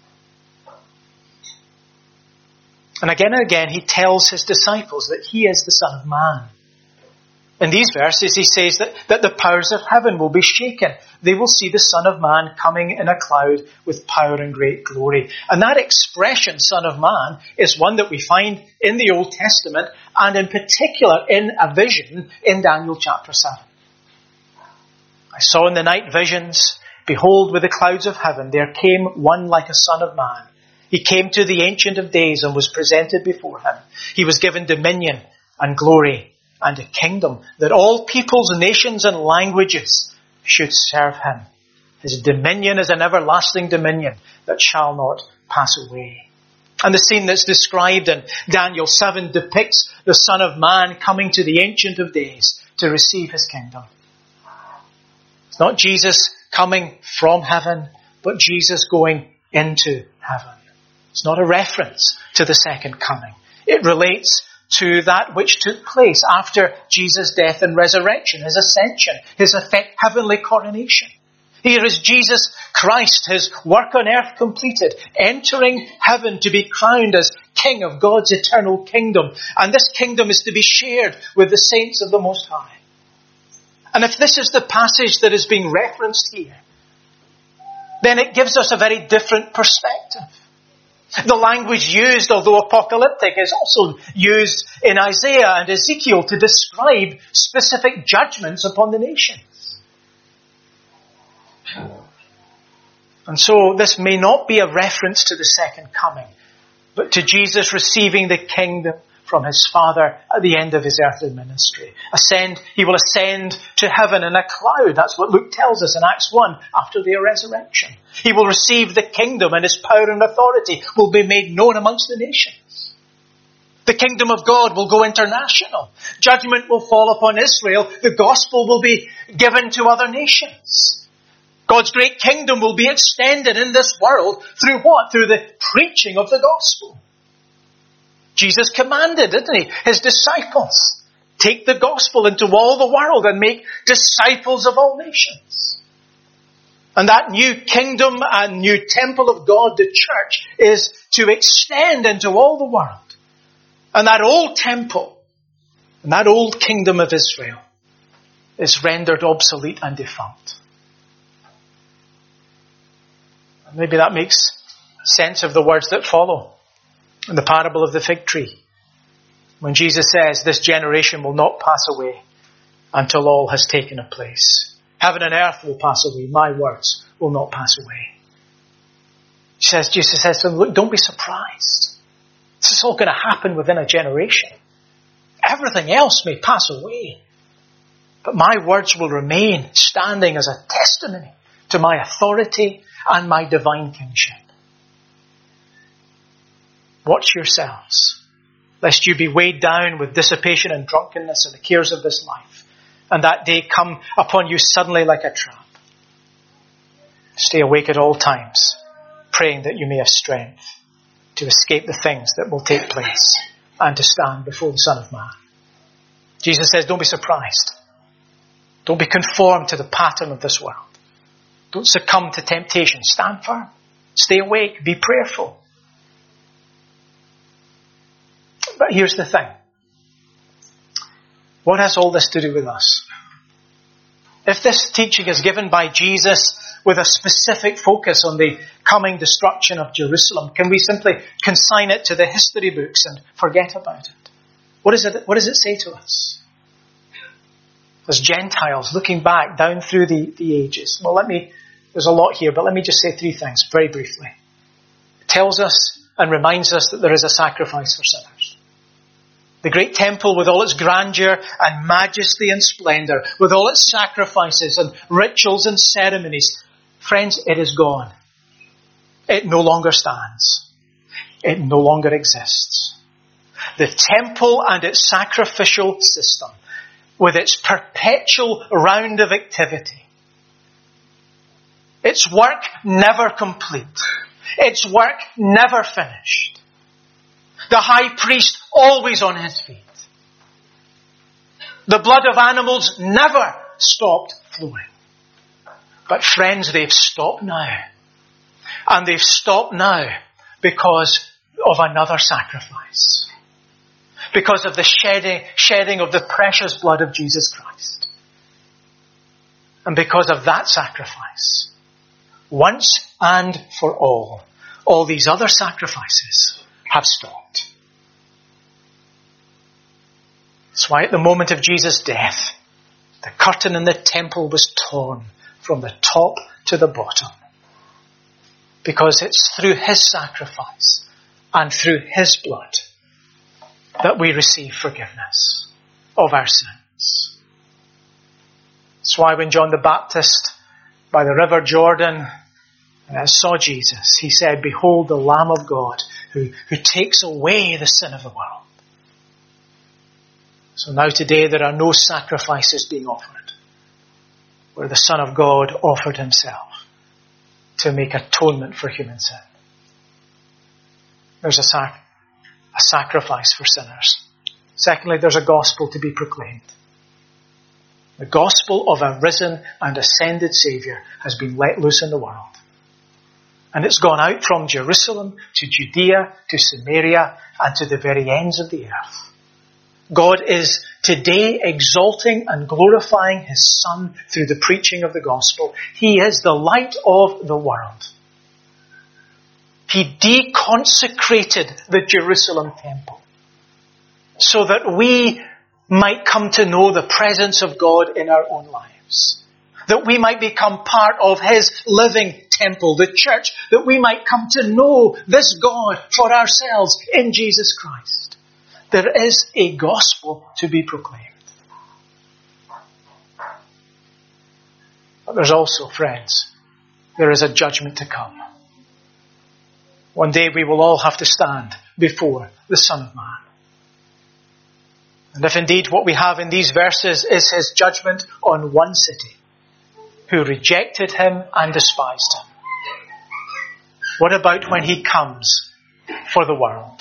And again, he tells his disciples that he is the Son of Man. In these verses, he says that the powers of heaven will be shaken. They will see the Son of Man coming in a cloud with power and great glory. And that expression, Son of Man, is one that we find in the Old Testament, and in particular in a vision in Daniel chapter 7. I saw in the night visions, behold, with the clouds of heaven, there came one like a Son of Man. He came to the Ancient of Days and was presented before him. He was given dominion and glory and a kingdom, that all peoples, nations and languages should serve him. His dominion is an everlasting dominion that shall not pass away. And the scene that's described in Daniel 7 depicts the Son of Man coming to the Ancient of Days to receive his kingdom. It's not Jesus coming from heaven, but Jesus going into heaven. It's not a reference to the second coming. It relates to that which took place after Jesus' death and resurrection, his ascension, his heavenly coronation. Here is Jesus Christ, his work on earth completed, entering heaven to be crowned as King of God's eternal kingdom. And this kingdom is to be shared with the saints of the Most High. And if this is the passage that is being referenced here, then it gives us a very different perspective. The language used, although apocalyptic, is also used in Isaiah and Ezekiel to describe specific judgments upon the nations. And so this may not be a reference to the second coming, but to Jesus receiving the kingdom from his Father at the end of his earthly ministry. He will ascend to heaven in a cloud. That's what Luke tells us in Acts 1 after the resurrection. He will receive the kingdom, and his power and authority will be made known amongst the nations. The kingdom of God will go international. Judgment will fall upon Israel. The gospel will be given to other nations. God's great kingdom will be extended in this world through what? Through the preaching of the gospel. Jesus commanded, didn't he, his disciples, take the gospel into all the world and make disciples of all nations. And that new kingdom and new temple of God, the church, is to extend into all the world. And that old temple and that old kingdom of Israel is rendered obsolete and defunct. And maybe that makes sense of the words that follow in the parable of the fig tree, when Jesus says, this generation will not pass away until all has taken a place. Heaven and earth will pass away. My words will not pass away. Jesus says to them, look, don't be surprised. This is all going to happen within a generation. Everything else may pass away, but my words will remain standing as a testimony to my authority and my divine kingship. Watch yourselves, lest you be weighed down with dissipation and drunkenness and the cares of this life, and that day come upon you suddenly like a trap. Stay awake at all times, praying that you may have strength to escape the things that will take place and to stand before the Son of Man. Jesus says, don't be surprised. Don't be conformed to the pattern of this world. Don't succumb to temptation. Stand firm. Stay awake. Be prayerful. But here's the thing. What has all this to do with us? If this teaching is given by Jesus with a specific focus on the coming destruction of Jerusalem, can we simply consign it to the history books and forget about it? What does it say to us? As Gentiles looking back down through the ages. Well, there's a lot here, but let me just say three things very briefly. It tells us and reminds us that there is a sacrifice for sinners. The great temple with all its grandeur and majesty and splendor, with all its sacrifices and rituals and ceremonies, friends, it is gone. It no longer stands. It no longer exists. The temple and its sacrificial system, with its perpetual round of activity, its work never complete, its work never finished, the high priest always on his feet, the blood of animals never stopped flowing. But friends, they've stopped now. And they've stopped now because of another sacrifice. Because of the shedding of the precious blood of Jesus Christ. And because of that sacrifice, once and for all these other sacrifices have stopped. That's why at the moment of Jesus' death, the curtain in the temple was torn from the top to the bottom. Because it's through his sacrifice and through his blood that we receive forgiveness of our sins. That's why when John the Baptist, by the river Jordan, saw Jesus, he said, behold the Lamb of God who takes away the sin of the world. So now today there are no sacrifices being offered, where the Son of God offered himself to make atonement for human sin. There's a sacrifice for sinners. Secondly, there's a gospel to be proclaimed. The gospel of a risen and ascended Saviour has been let loose in the world. And it's gone out from Jerusalem to Judea to Samaria and to the very ends of the earth. God is today exalting and glorifying his Son through the preaching of the gospel. He is the light of the world. He deconsecrated the Jerusalem temple so that we might come to know the presence of God in our own lives. That we might become part of his living temple, the church, that we might come to know this God for ourselves in Jesus Christ. There is a gospel to be proclaimed. But there's also, friends, there is a judgment to come. One day we will all have to stand before the Son of Man. And if indeed what we have in these verses is his judgment on one city who rejected him and despised him, what about when he comes for the world?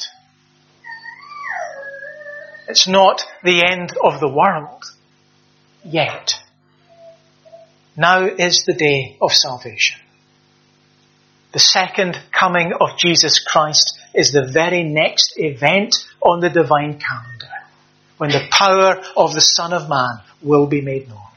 It's not the end of the world yet. Now is the day of salvation. The second coming of Jesus Christ is the very next event on the divine calendar, when the power of the Son of Man will be made known.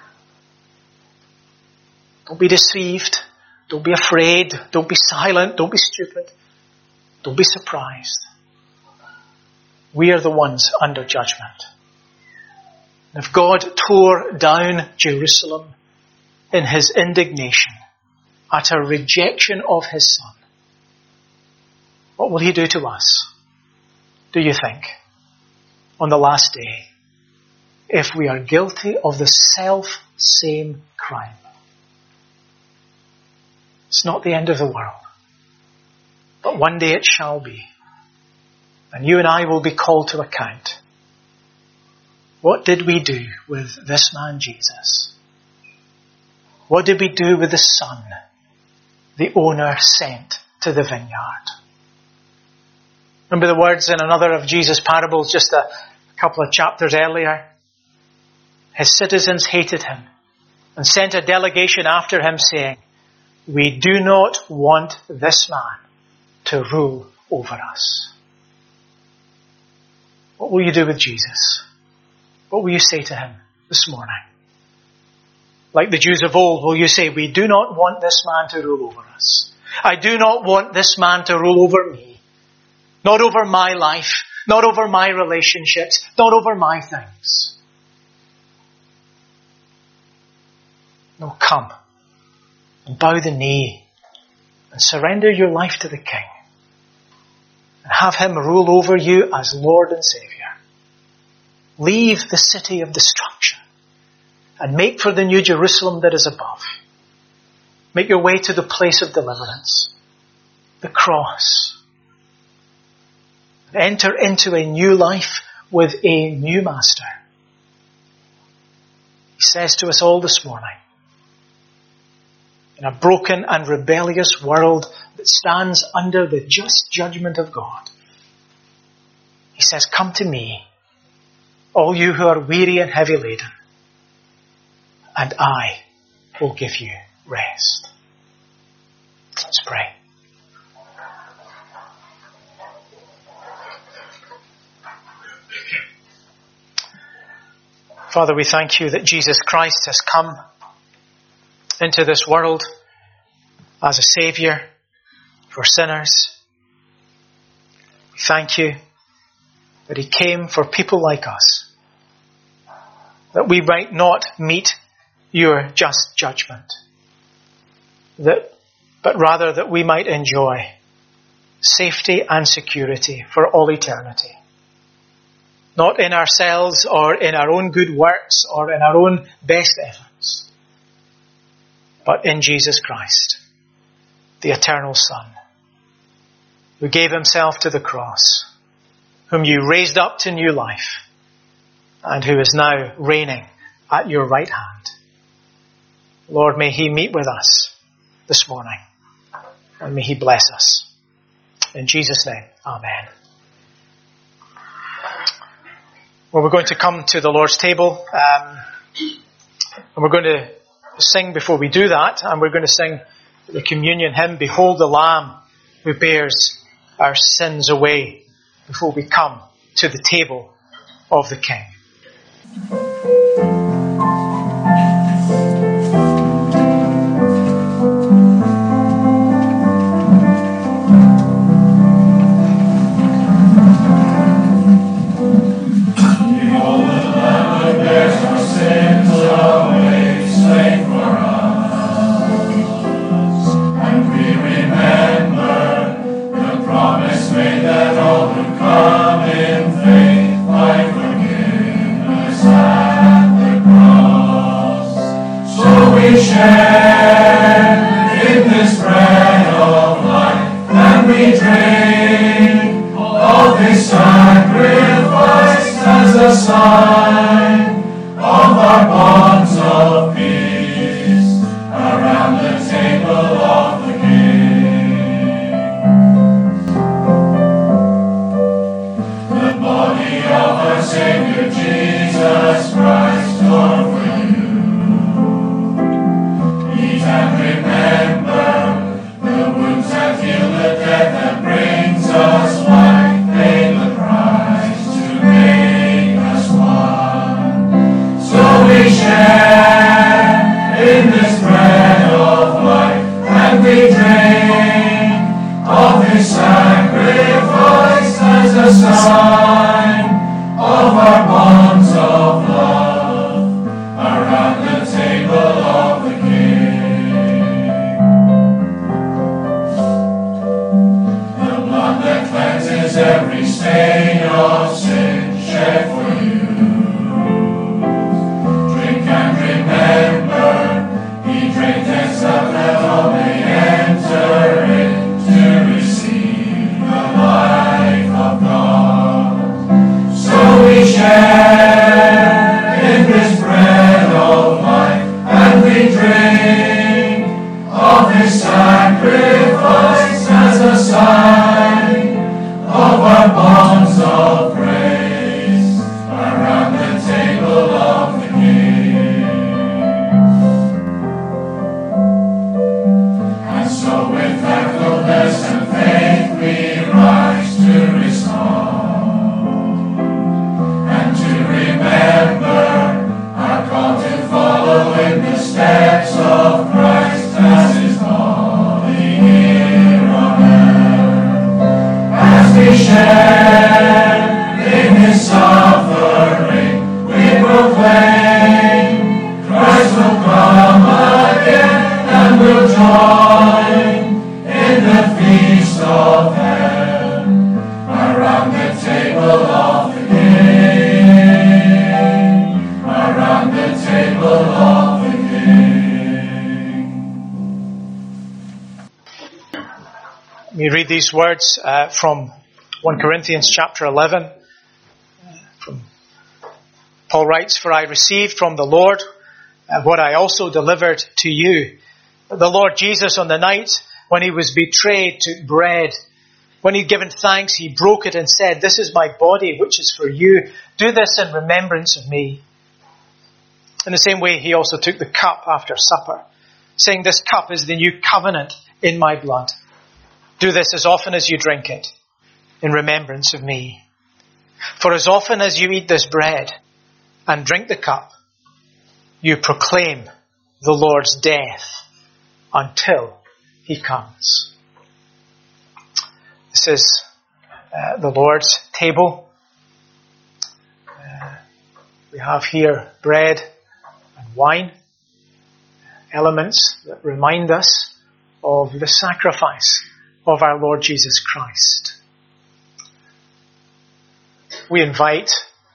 Don't be deceived. Don't be afraid. Don't be silent. Don't be stupid. Don't be surprised. We are the ones under judgment. And if God tore down Jerusalem in his indignation at our rejection of his Son, what will he do to us, do you think, on the last day, if we are guilty of the self-same crime? It's not the end of the world, but one day it shall be. And you and I will be called to account. What did we do with this man Jesus? What did we do with the son the owner sent to the vineyard? Remember the words in another of Jesus' parables just a couple of chapters earlier? His citizens hated him and sent a delegation after him saying, "We do not want this man to rule over us." What will you do with Jesus? What will you say to him this morning? Like the Jews of old, will you say, "We do not want this man to rule over us. I do not want this man to rule over me. Not over my life, not over my relationships, not over my things." No, come and bow the knee and surrender your life to the King and have him rule over you as Lord and Saviour. Leave the city of destruction and make for the new Jerusalem that is above. Make your way to the place of deliverance, the cross. Enter into a new life with a new master. He says to us all this morning, in a broken and rebellious world that stands under the just judgment of God, he says, "Come to me, all you who are weary and heavy laden, and I will give you rest." Let's pray. Father, we thank you that Jesus Christ has come into this world as a Saviour for sinners. We thank you that he came for people like us, that we might not meet your just judgment, but rather that we might enjoy safety and security for all eternity. Not in ourselves or in our own good works or in our own best efforts, but in Jesus Christ, the eternal Son, who gave himself to the cross, whom you raised up to new life, and who is now reigning at your right hand. Lord, may he meet with us this morning, and may he bless us. In Jesus' name, amen. Well, we're going to come to the Lord's table, and we're going to sing before we do that, and we're going to sing the communion hymn, "Behold the Lamb who bears our sins away," before we come to the table of the King. sign of our bonds of love around the table of the King. The blood that cleanses every stain of sin shed for you. Drink and remember, he drank and suffered that all may enter in to receive the life of God. So we share in this bread of life, and we drink of his sacrifice as a sign of our bonds of grace around the table of the King. And so with thankfulness and faith we rise to respond and to remember our call to follow in the steps of Christ as his body here on earth. As we share in his suffering, we proclaim Christ will come again and will join in the feast of heaven around the table of the King, around the table of the King. We read these words from 1 Corinthians chapter 11. Paul writes, "For I received from the Lord what I also delivered to you. The Lord Jesus, on the night when he was betrayed, took bread. When he'd given thanks, he broke it and said, 'This is my body, which is for you. Do this in remembrance of me.' In the same way, he also took the cup after supper, saying, 'This cup is the new covenant in my blood. Do this as often as you drink it in remembrance of me. For as often as you eat this bread and drink the cup, you proclaim the Lord's death until he comes.'" This is the Lord's table. We have here bread and wine, elements that remind us of the sacrifice of our Lord Jesus Christ. We invite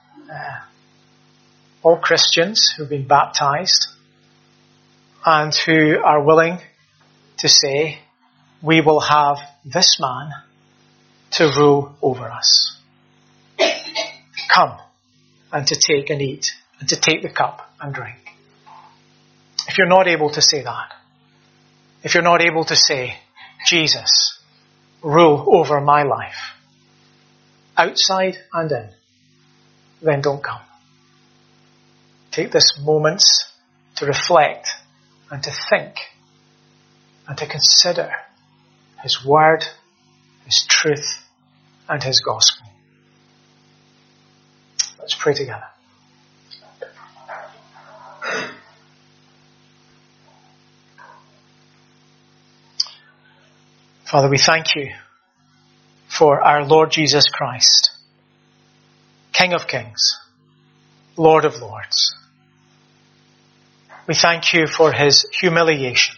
all Christians who've been baptized and who are willing to say, "We will have this man to rule over us." Come and to take and eat and to take the cup and drink. If you're not able to say that, if you're not able to say, "Jesus, rule over my life, outside and in," then don't come. Take this moment to reflect and to think and to consider his word, his truth, and his gospel. Let's pray together. Father, we thank you for our Lord Jesus Christ, King of Kings, Lord of Lords. We thank you for his humiliation.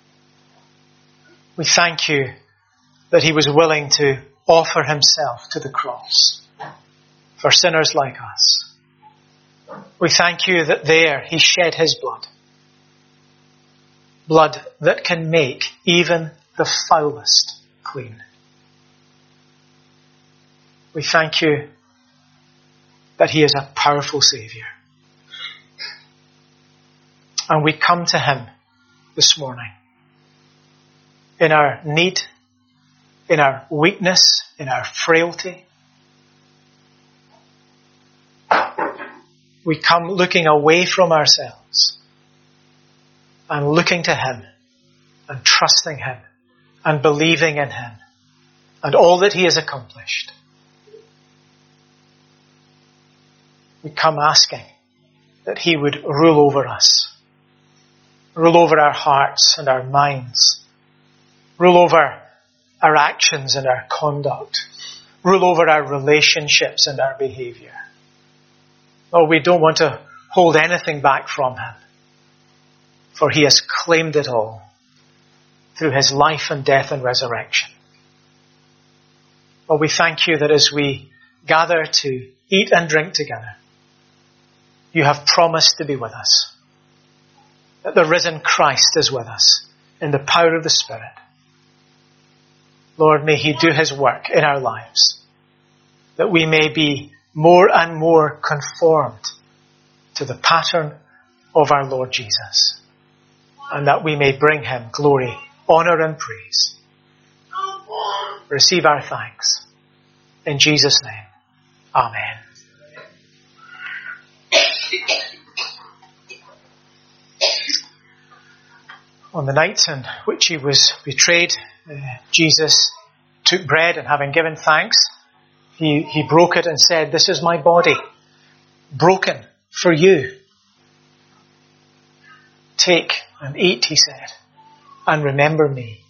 We thank you that he was willing to offer himself to the cross for sinners like us. We thank you that there he shed his blood. Blood that can make even the foulest clean. We thank you that he is a powerful Saviour. And we come to him this morning in our need, in our weakness, in our frailty. We come looking away from ourselves and looking to him and trusting him and believing in him and all that he has accomplished. We come asking that he would rule over us, rule over our hearts and our minds, rule over our actions and our conduct, rule over our relationships and our behavior. Lord, we don't want to hold anything back from him, for he has claimed it all through his life and death and resurrection. Lord, we thank you that as we gather to eat and drink together, you have promised to be with us, that the risen Christ is with us in the power of the Spirit. Lord, may he do his work in our lives, that we may be more and more conformed to the pattern of our Lord Jesus, and that we may bring him glory, honor and praise. Receive our thanks. In Jesus' name, amen. On the night in which he was betrayed, Jesus took bread, and having given thanks, he broke it and said, "This is my body, broken for you. Take and eat," he said, "and remember me."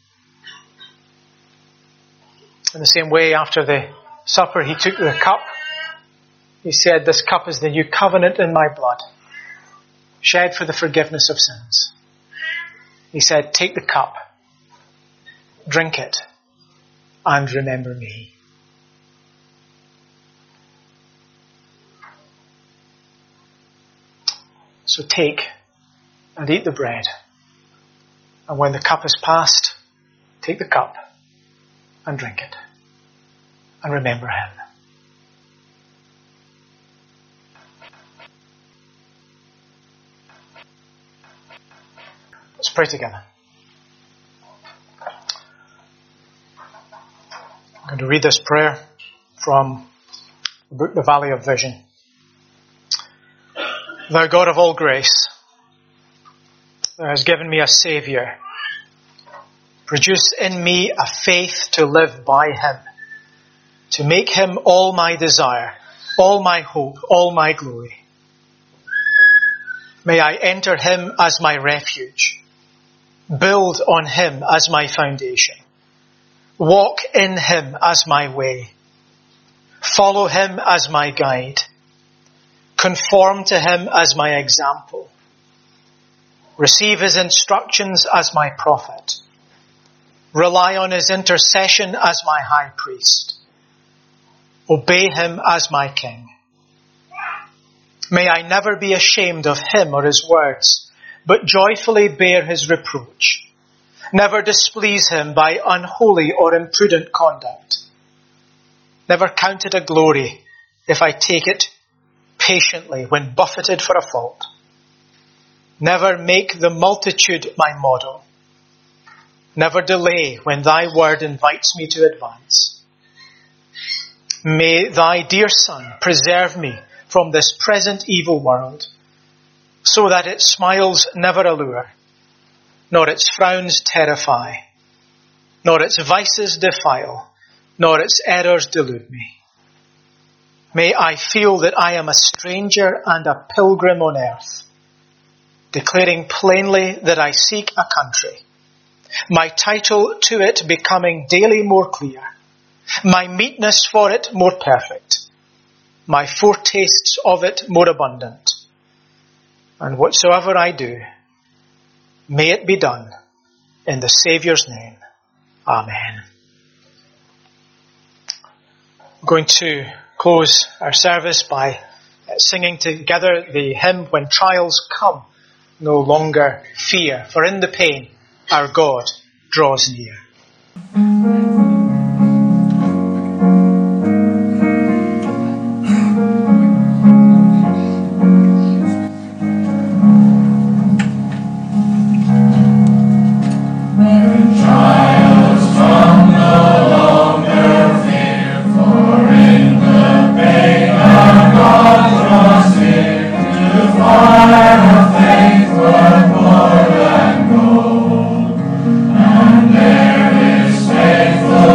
In the same way, after the supper, he took the cup. He said, "This cup is the new covenant in my blood, shed for the forgiveness of sins." He said, "Take the cup, drink it, and remember me." So take and eat the bread. And when the cup is passed, take the cup and drink it. And remember him. Let's pray together. I'm going to read this prayer from the book The Valley of Vision. Thou God of all grace, thou hast given me a Saviour. Produce in me a faith to live by him, to make him all my desire, all my hope, all my glory. May I enter him as my refuge, build on him as my foundation, walk in him as my way, follow him as my guide, conform to him as my example, receive his instructions as my prophet, rely on his intercession as my high priest, obey him as my king. May I never be ashamed of him or his words, but joyfully bear his reproach, never displease him by unholy or imprudent conduct, never count it a glory if I take it patiently when buffeted for a fault, never make the multitude my model, never delay when thy word invites me to advance. May thy dear Son preserve me from this present evil world, so that its smiles never allure, nor its frowns terrify, nor its vices defile, nor its errors delude me. May I feel that I am a stranger and a pilgrim on earth, declaring plainly that I seek a country, my title to it becoming daily more clear, my meetness for it more perfect, my foretastes of it more abundant. And whatsoever I do, may it be done in the Saviour's name. Amen. I'm going to close our service by singing together the hymn, "When Trials Come, No Longer Fear, for in the pain our God draws near." And there is faithful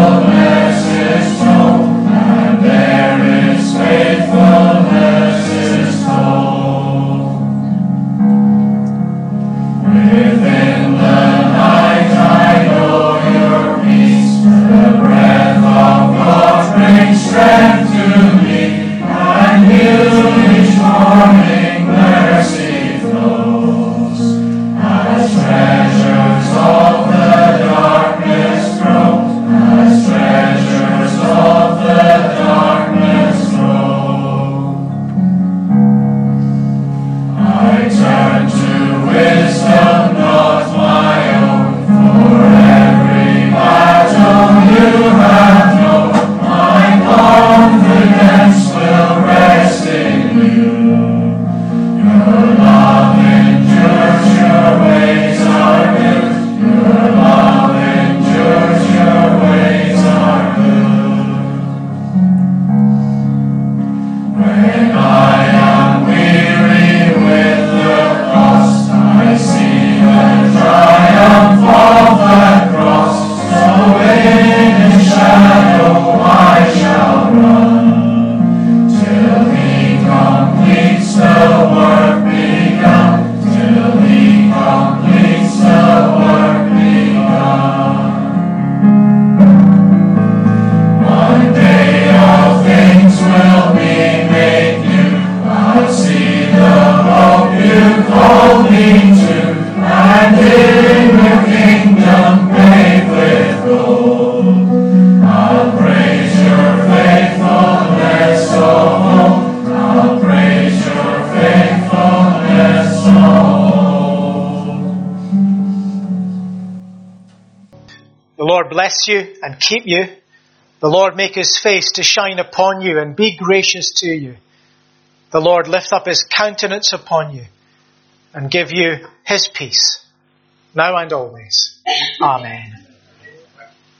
bless you and keep you. The Lord make his face to shine upon you and be gracious to you. The Lord lift up his countenance upon you and give you his peace, now and always. Amen.